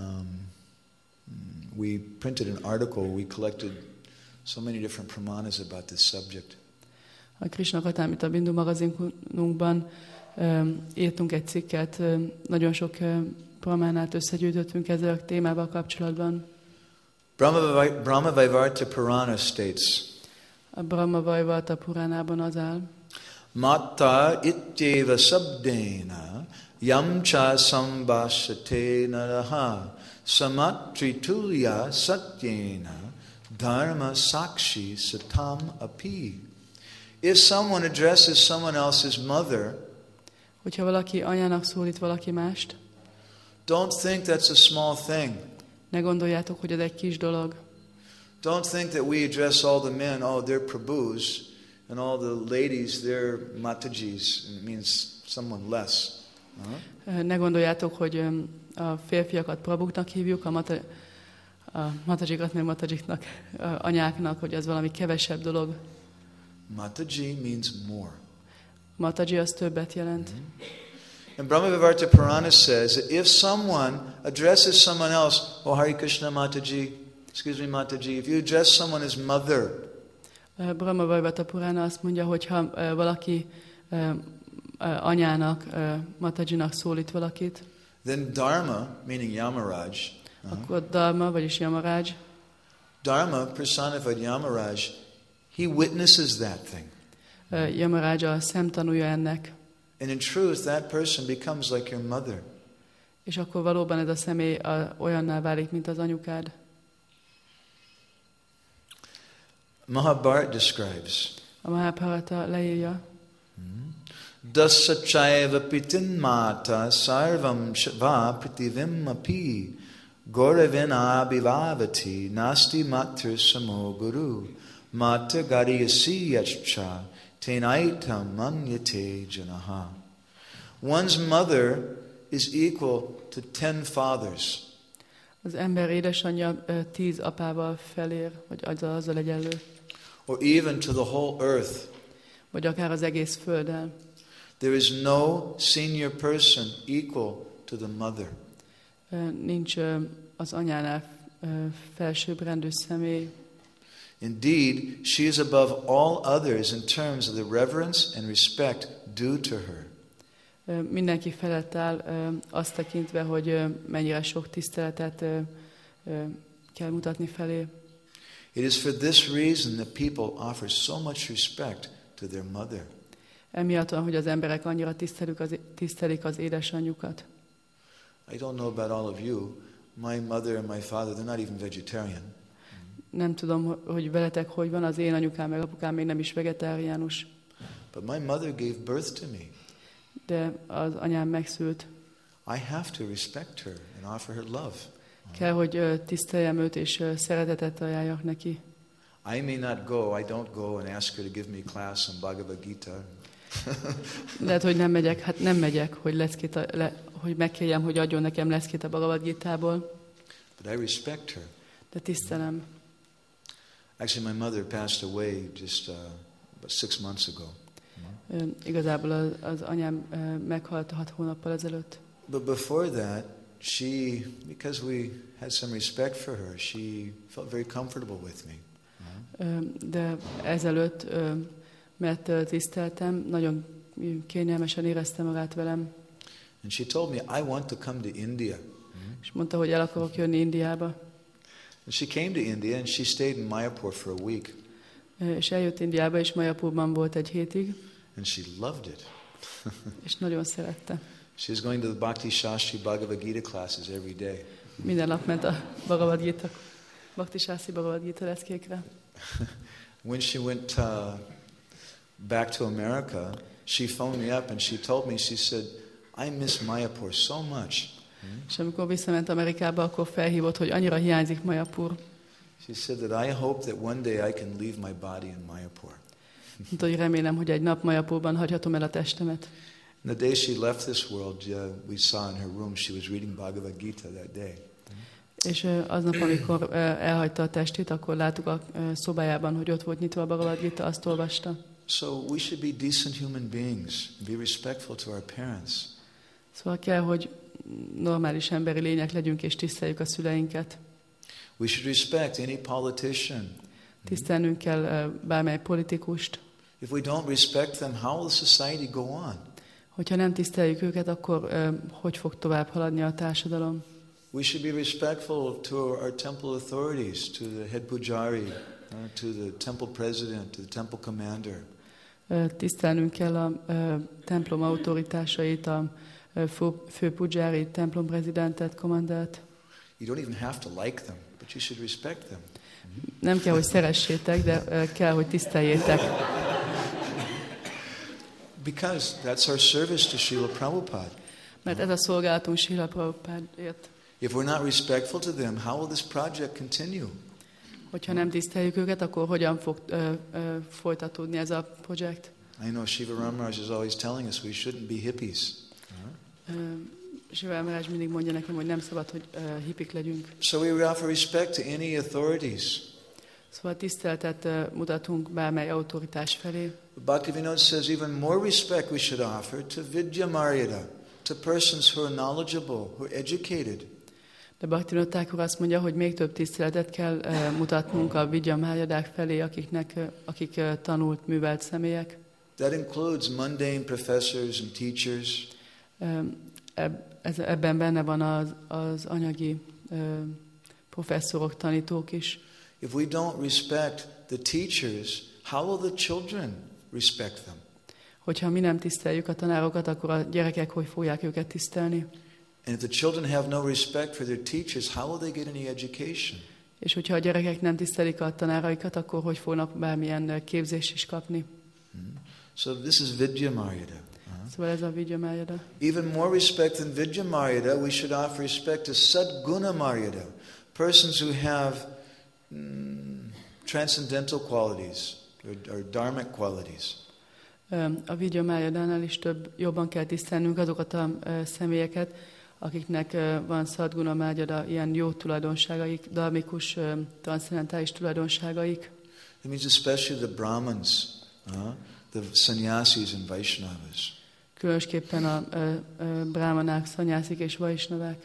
we printed an article, we collected so many different pramanas about this subject. A Krishna Katamrita Bindu magazinunkban írtunk egy cikket, nagyon sok brahmánát összegyűjtöttünk ezzel a témával kapcsolatban. Brahmavaivarta Purana states, A Brahmavaivarta Puránában az áll, Mata ityeva sabdena yamcha sambhasate naraha samatri tulya satyena dharma sakshi satam api. If someone addresses someone else's mother, hogyha valaki anyának szólít valaki mást, don't think that's a small thing. ne gondoljátok, hogy ez egy kis dolog. Don't think that we address all the men, oh, they're prabhus, and all the ladies, they're matajis. It means someone less. Ne gondoljátok, hogy a férfiakat prabhuknak hívjuk, a matajikat meg matajiknak, anyáknak, hogy ez valami kevesebb dolog. Mataji means more. Mataji az többet jelent. And Brahmavivarta Purana says that if someone addresses someone else, oh Hare Krishna Mataji, excuse me Mataji, if you address someone as mother, Brahmavivarta Purana azt mondja, hogy ha valaki anyának, Matajinak szólít valakit, then Dharma, meaning Yamaraj, akkor Dharma, vagyis Yamaraj, Dharma, personified Yamaraj, he witnesses that thing. Yamaraj a szemtanúja ennek. And in truth, that person becomes like your mother. És akkor valóban ez a személy olyanná válik, mint az anyukád. Mahabharata describes, A Mahabharata leírja, Dasachaiva pitin mata sarvam shva pritivim api goravina abhivavati nasti matr samo guru mata gariyasi yachcha tenaitam manyate janaha. One's mother is equal to 10 fathers. az ember édesanyja 10 apával felér, vagy azzal egyenlő, Or even to the whole earth. vagy akár az egész földdel. There is no senior person equal to the mother. Nincs az anyánál felsőbbrendű személy. Indeed, she is above all others in terms of the reverence and respect due to her. Mindenki felett áll azt tekintve, hogy mennyire sok tiszteletet kell mutatni felé. It is for this reason that people offer so much respect to their mother. Emiatt van, hogy az emberek annyira tisztelik az édesanyjukat. I don't know about all of you. My mother and my father, they're not even vegetarian. Nem tudom, hogy veletek hogy van, az én anyukám meg apukám még nem is vegetáriánus. But my mother gave birth to me. De az anyám megszült. I have to respect her and offer her love. Kell, hogy tiszteljem őt, és szeretetet ajánljak neki. I may not go, I don't go and ask her to give me a class on Bhagavad Gita. Lehet, hogy nem megyek, hát nem megyek, hogy megkérjem, hogy adjon nekem leckét a Bhagavad Gitából. But I respect her. De tisztelem. Actually, my mother passed away just about 6 months ago. Igazából az anyám meghalt 6 hónappal ezelőtt. But before that, she, because we had some respect for her, she felt very comfortable with me. De ezelőtt, mert tiszteltem, nagyon kényelmesen éreztem magát velem. And she told me, I want to come to India. És mondta, hogy el akarok jönni Indiába. And she came to India and she stayed in Mayapur for a week. És eljött Indiába, és Mayapurban volt egy hétig. And she loved it. És nagyon szerette. She's going to the Bhakti Shastri Bhagavad Gita classes every day. Minden nap ment a Bhagavad Gita, Bhakti Shastri Bhagavad Gita leckékre. When she went back to America, she phoned me up and she told me, she said, I miss Mayapur so much. És amikor visszament Amerikába, akkor felhívott, hogy annyira hiányzik Mayapur. She said that I hope that one day I can leave my body in Mayapur. Mondta, hogy remélem, hogy egy nap Mayapurban hagyhatom el a testemet. And the day she left this world, we saw in her room she was reading Bhagavad Gita that day. És aznap, amikor elhagyta a testét, akkor láttuk a szobájában, hogy ott volt nyitva a Bhagavad Gita, azt olvasta. So we should be decent human beings, be respectful to our parents. Szóval kell, hogy normális emberi lények legyünk, és tiszteljük a szüleinket. We should respect any politician. Tisztelnünk kell bármely politikust. If we don't respect them, how will society go on? Hogyha nem tiszteljük őket, akkor hogy fog tovább haladni a társadalom? We should be respectful to our temple authorities, to the head pujari, to the temple president, to the temple commander. Tisztelnünk kell a templom autoritásait, a fő pujári, templom prezidentet, kommandert. You don't even have to like them, but you should respect them. Nem kell, hogy szeressétek, de kell, hogy tiszteljétek. Because that's our service to Srila Prabhupada. Mert ez a szolgálatunk Srila Prabhupádért. If we're not respectful to them, how will this project continue? Hogyha nem tiszteljük őket, akkor hogyan fog folytatódni ez a projekt? I know Shiva Ramaraj is always telling us we shouldn't be hippies. Shiva Ramaraj mindig mondja nekem, hogy nem szabad, hogy hippik legyünk. So we offer respect to any authorities. Szóval tiszteletet mutatunk bármely autoritás felé. Bhaktivinoda says even more respect we should offer to Vidya Maryada, to persons who are knowledgeable, who are educated. De Bhaktivinoda Thakur azt mondja, hogy még több tiszteletet kell mutatnunk a Vidya Maryadák felé, akik tanult, művelt személyek. That includes mundane professors and teachers. Ebben benne van az anyagi professzorok, tanítók is. If we don't respect the teachers, how will the children respect them? Hogyha mi nem tiszteljük a tanárokat, akkor a gyerekek hogy fogják őket tisztelni? And if the children have no respect for their teachers, how will they get any education? És hogyha a gyerekek nem tisztelik a tanáraikat, akkor hogy fognak bármilyen képzést is kapni? So this is Vidya Maryada. Szóval ez a Vidya Maryada. Even more respect than Vidya Maryada, we should offer respect to Sadguna Maryada, persons who have transcendental qualities or dharmic qualities. A Vidya Maryadánál is jobban kell tisztelnünk azokat a személyeket, akiknek van Sadguna Maryada, ilyen jó tulajdonságaik, dharmikus, transzcendentális tulajdonságaik. It means especially the Brahmins, the sannyasis and Vaishnavas. Különösképpen a brahmanák, szanyászik és vaisnavák.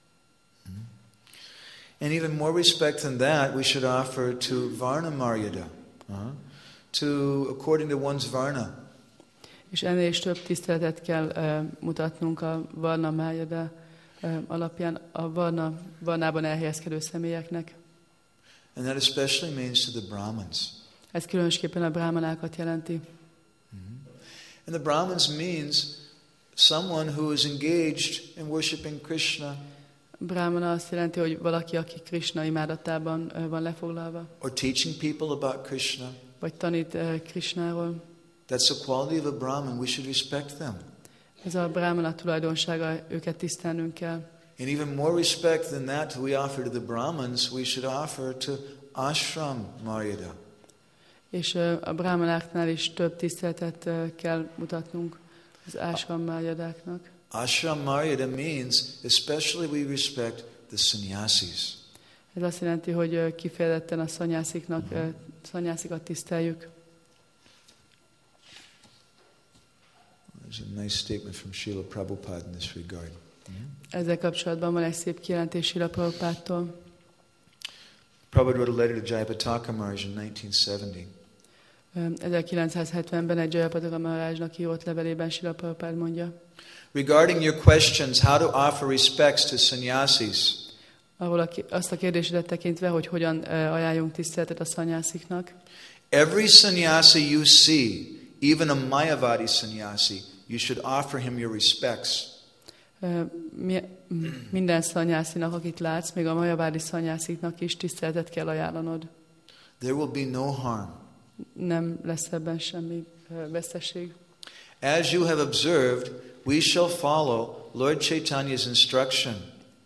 And even more respect than that, we should offer to Varna Maryada, according to one's Varna. És ennél is több tiszteletet kell mutatnunk a Varna Maryada alapján a Varnában elhelyezkedő személyeknek. And that especially means to the Brahmins. Ez különösképpen a brahmanákat jelenti. And the Brahmins means someone who is engaged in worshiping Krishna. Brahmana azt jelenti, hogy valaki, aki Krishna imádatában van lefoglalva. Or teaching people about Krishna. Vagy tanít Krishnáról. That's the quality of a Brahmin. We should respect them. Ez a brahmana tulajdonsága, őket tisztelnünk kell. And even more respect than that we offer to the Brahmins, we should offer to Ashram Maryada. És a brahmanáknál is több tiszteletet kell mutatnunk az Ashram Maryadáknak. Ashram Maryada means especially we respect the sannyasis. Ez azt jelenti, hogy kifejezetten a szanyászikat tiszteljük. There's a nice statement from Srila Prabhupada in this regard. Ezzel kapcsolatban van egy szép kijelentés Srila Prabhupádtól. Prabhupada wrote a letter to Jayapataka Maharaj in 1970. 1970-ben egy Jayapataka Maharajnak írott levelében Srila Prabhupád mondja. Regarding your questions, how to offer respects to sannyasis. Arról azt a kérdésedet tekintve, hogy hogyan ajánljunk tiszteletet a szanyásziknak. Every sannyasi you see, even a Mayavadi sannyasi, you should offer him your respects. Minden szanyászinak, akit látsz, még a Mayavadi szanyásziknak is tiszteletet kell ajánlanod. There will be no harm. Nem lesz ebben semmi veszteség. As you have observed, we shall follow Lord Chaitanya's instruction.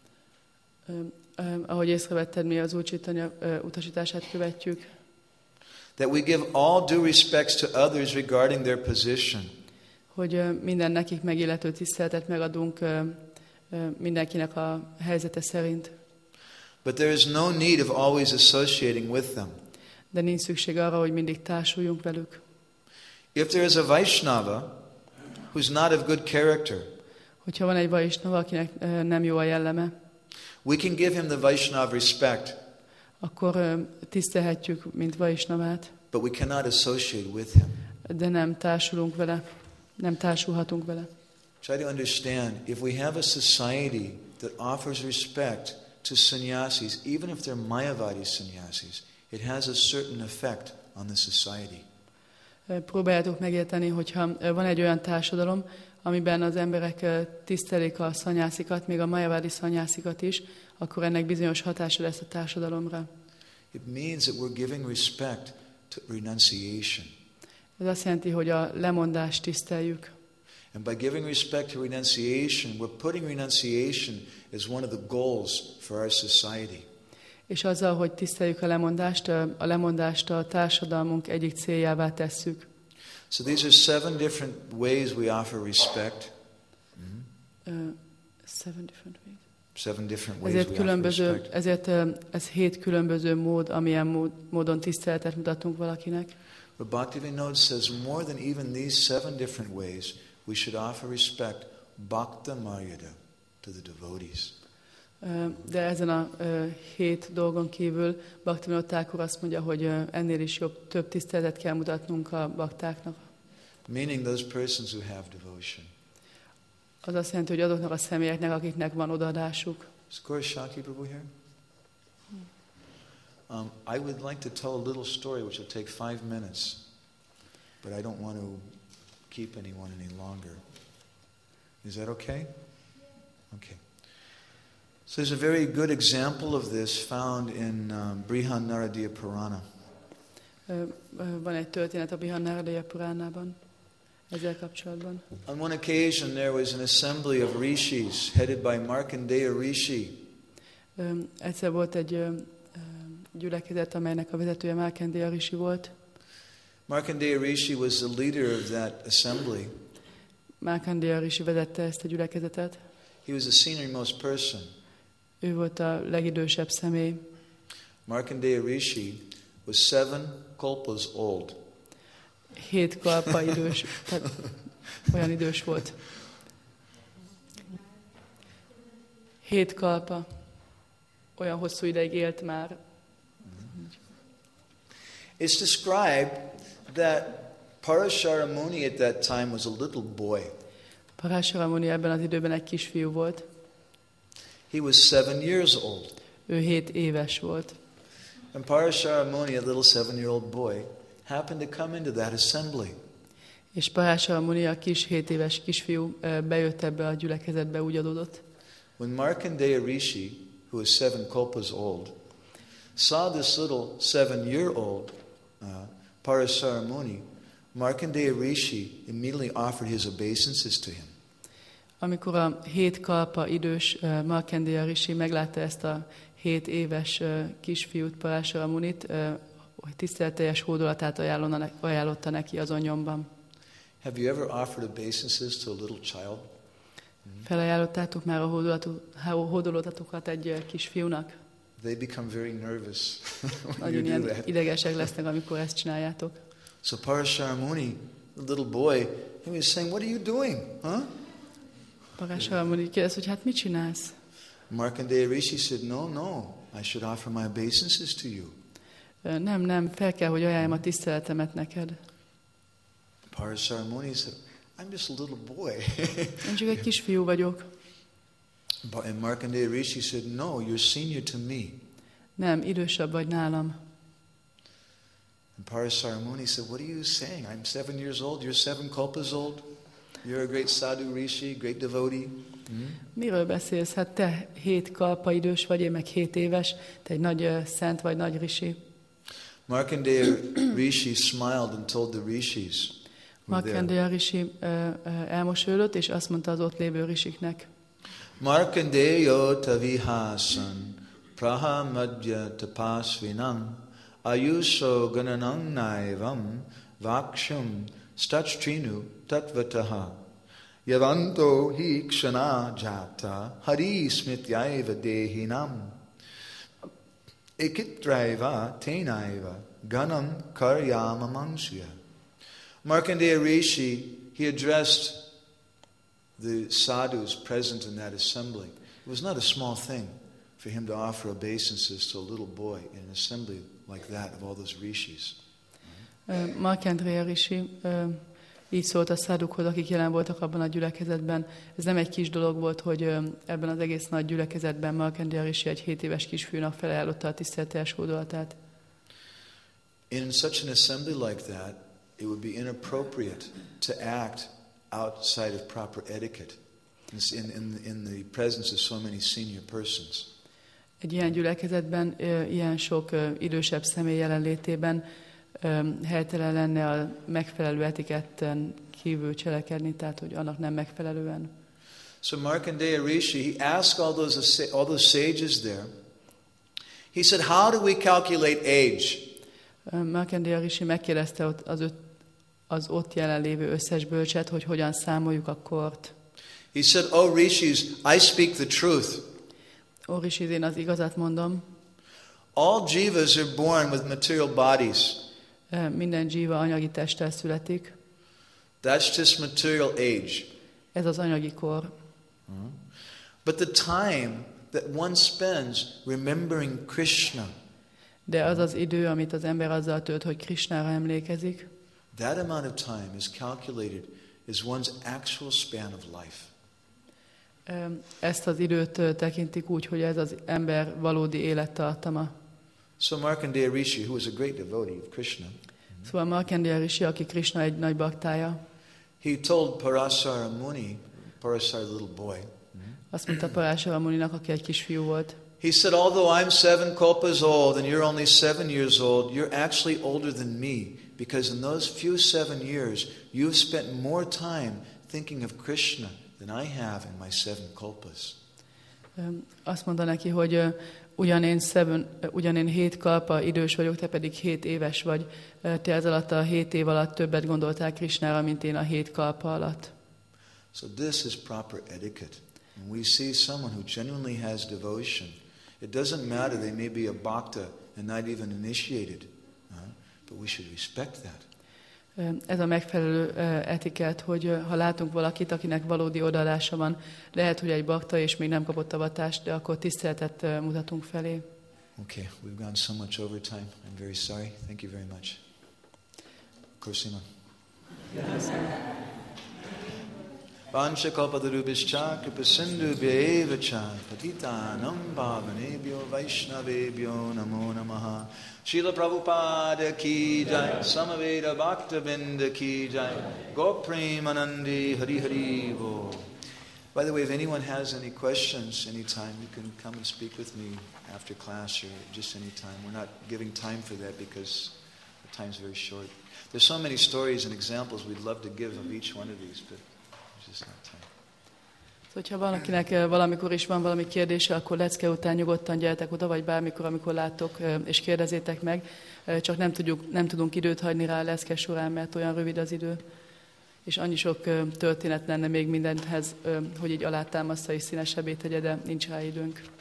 Ahogy észrevetted, mi az Úr Chaitanya utasítását követjük. That we give all due respects to others regarding their position. Hogy minden nekik megillető tiszteletet megadunk mindenkinek a helyzete szerint. But there is no need of always associating with them. De nincs szükség arra, hogy mindig társuljunk velük. If there is a Vaishnava who's not of good character, hogyha van egy Vaishnava, akinek nem jó a jelleme, we can give him the Vaishnava respect. Akkor tisztelhetjük, mint Vaishnavát. But we cannot associate with him. De nem társulunk vele, nem társulhatunk vele. Try to understand, if we have a society that offers respect to sannyasis, even if they're Mayavadi sannyasis, it has a certain effect on the society. Próbáljátok megérteni, hogyha van egy olyan társadalom, amiben az emberek tisztelik a szanyászikat, még a Mayavadi szanyászikat is, akkor ennek bizonyos hatása lesz a társadalomra. It means that we're giving respect to renunciation. Ez azt jelenti, hogy a lemondást tiszteljük. And by giving respect to renunciation, we're putting renunciation as one of the goals for our society. És azzal, hogy tiszteljük a lemondást a társadalmunk egyik céljává tesszük. So these are 7 different ways we offer respect. 7 different ways. 7 different ways we offer respect. Ezért ez 7 különböző mód, amilyen módon tiszteletet mutatunk valakinek. But Bhaktivinoda says more than even these 7 different ways, we should offer respect bhakta maryada to the devotees. De ezen a 7 dolgon kívül Bhaktivinoda Thakur azt mondja, hogy ennél is több tiszteletet kell mutatnunk a baktáknak. Meaning those persons who have devotion. Az azt jelenti, hogy azoknak a személyeknek, akiknek van odaadásuk. Is Gaura Shakti Prabhu here? I would like to tell a little story which will take 5 minutes, but I don't want to keep anyone any longer. Is that okay? Okay. So there's a very good example of this found in Brihan Naradiya Purana. Van egy történet a Brihan Naradiya Puránában ezzel kapcsolatban. On one occasion there was an assembly of rishis headed by Markandeya Rishi. Egyszer volt egy gyülekezet, amelynek a vezetője Markandeya Rishi volt. Markandeya Rishi was the leader of that assembly. Markandeya Rishi vezette ezt a gyülekezetet. He was the senior-most person. Ő volt a legidősebb személy. Markandeya Rishi was 7 kalpas old. 7 kalpa idős, tehát olyan idős volt. 7 kalpa, olyan hosszú ideig élt már. It's described that Parashara Muni at that time was a little boy. Parashara Muni ebben az időben egy kisfiú volt. He was 7 years old. Ő 7 éves volt. And Parashara Muni, a little 7-year-old boy, happened to come into that assembly. És Parashara Muni, a kis 7 éves kisfiú bejött ebbe a gyülekezetbe, úgy adódott. When Markandeya Rishi, who was 7 kalpas old, saw this little 7-year-old Parashara Muni, Markandeya Rishi immediately offered his obeisances to him. Amikor a 7 kalpa idős Markandeya Rishi meglátta ezt a 7 éves kisfiút, Parashara Munit, hogy tiszteletteljes hódolatát ajánlotta neki azon nyomban. Have you ever offered obeisances to a little child? Felajánlottátok már a hódolatokat egy kisfiúnak? They become very nervous when Nagyon you do ilyen that. idegesek lesznek, amikor ezt csináljátok. So Parashara Muni, the little boy, he was saying, "What are you doing? Huh?" Parashara Muni kérdez, hogy hát mit csinálsz? Markandeya Rishi said, No, I should offer my obeisances to you. Nem, fel kell, hogy ajánljam a tiszteletemet neked. Parashara Muni said, I'm just a little boy. Én csak egy kisfiú vagyok. And Markandeya Rishi said, No, you're senior to me. Nem, idősebb vagy nálam. And Parashara Muni said, What are you saying? I'm 7 years old, you're 7 kalpas old. You're a great sadhu rishi, great devotee. Miről beszélsz? Hát te 7 kalpa idős vagy, én meg 7 éves. Te egy nagy szent vagy, nagy rishi. Markandeya Rishi smiled and told the rishis. Markandeya Rishi elmosolyodott, és azt mondta az ott lévő risiknek. Markandeya tavihasan prahamadya tapasvinam ayusho gananang naivam vaksham stachtrinu tatvataha yavanto hi kshana jata hari smityaiva dehinam ekitraiva tenaiva ganam karyama mansya. Markandeya Rishi, he addressed the sadhus present in that assembly. It was not a small thing for him to offer obeisances to a little boy in an assembly like that of all those rishis. Markandeya Rishi Így szólt a szádukhoz, akik jelen voltak abban a gyülekezetben. Ez nem egy kis dolog volt, hogy ebben az egész nagy gyülekezetben Markandeya Rishi egy 7 éves kisfiúnak felajánlotta a tiszteltes hódolatát. In such an assembly like that, it would be inappropriate to act outside of proper etiquette in the presence of so many senior persons. Egy ilyen gyülekezetben, ilyen sok idősebb személy jelenlétében helytelen lenne a megfelelő etiketten kívül cselekedni, tehát hogy annak nem megfelelően. So Markandeya Rishi, he asked all those sages there. He said, "How do we calculate age?" Markandeya Rishi megkérdezte az ott jelenlévő összes bölcset, hogy hogyan számoljuk a kort. He said, "Oh Rishis, I speak the truth. Ó Rishis, én az igazat mondom. All jivas are born with material bodies. Minden jiva anyagi testtel születik. That's just material age. Ez az anyagi kor. But the time that one spends remembering Krishna, de az az idő, amit az ember azzal tölt, hogy Krishnára emlékezik, that amount of time is calculated as one's actual span of life. Ezt az időt tekintik úgy, hogy ez az ember valódi élettartama. So Markandeya Rishi, who was a great devotee of Krishna, szóval Markandeya Rishi, aki Krishna egy nagy baktája, he told Parasara Muni, Parasara little boy, azt mondta Parasara Muninak, aki egy kisfiú volt. He said, although I'm 7 kalpas old and you're only 7 years old, you're actually older than me, because in those few 7 years, you've spent more time thinking of Krishna than I have in my 7 kalpas. Azt mondta neki, hogy ugyan én 7 kalpa idős vagyok, te pedig 7 éves vagy. Te ez alatt a 7 év alatt többet gondoltál Krishnára, mint én a 7 kalpa alatt. So this is proper etiquette. When we see someone who genuinely has devotion, it doesn't matter, they may be a bhakta and not even initiated, but we should respect that. Ez a megfelelő etikett, hogy ha látunk valakit, akinek valódi odaadása van, lehet, hogy egy bakta és még nem kapott avatást, de akkor tiszteletet mutatunk felé. Okay, we've gone so much over time. I'm very sorry. Thank you very much. Kursima. Vanchakalpatarubhischa kripasindhubhya cha patitanam pavanebhyo vaishnavebhyo namo namaha. Srila Prabhupada ki jai, Samaveda Bhaktavinda ki jai, Gopremanandi Hari Hari Bo. By the way, if anyone has any questions anytime, you can come and speak with me after class or just any time. We're not giving time for that because the time's very short. There's so many stories and examples we'd love to give of each one of these, but there's just not time. Hogyha valakinek valamikor is van valami kérdése, akkor lecke után nyugodtan gyertek oda, vagy bármikor, amikor láttok, és kérdezzétek meg. Csak nem tudunk időt hagyni rá a lecke során, mert olyan rövid az idő. És annyi sok történet lenne még mindenhez, hogy így alátámasztja és színesebbé tegye, de nincs rá időnk.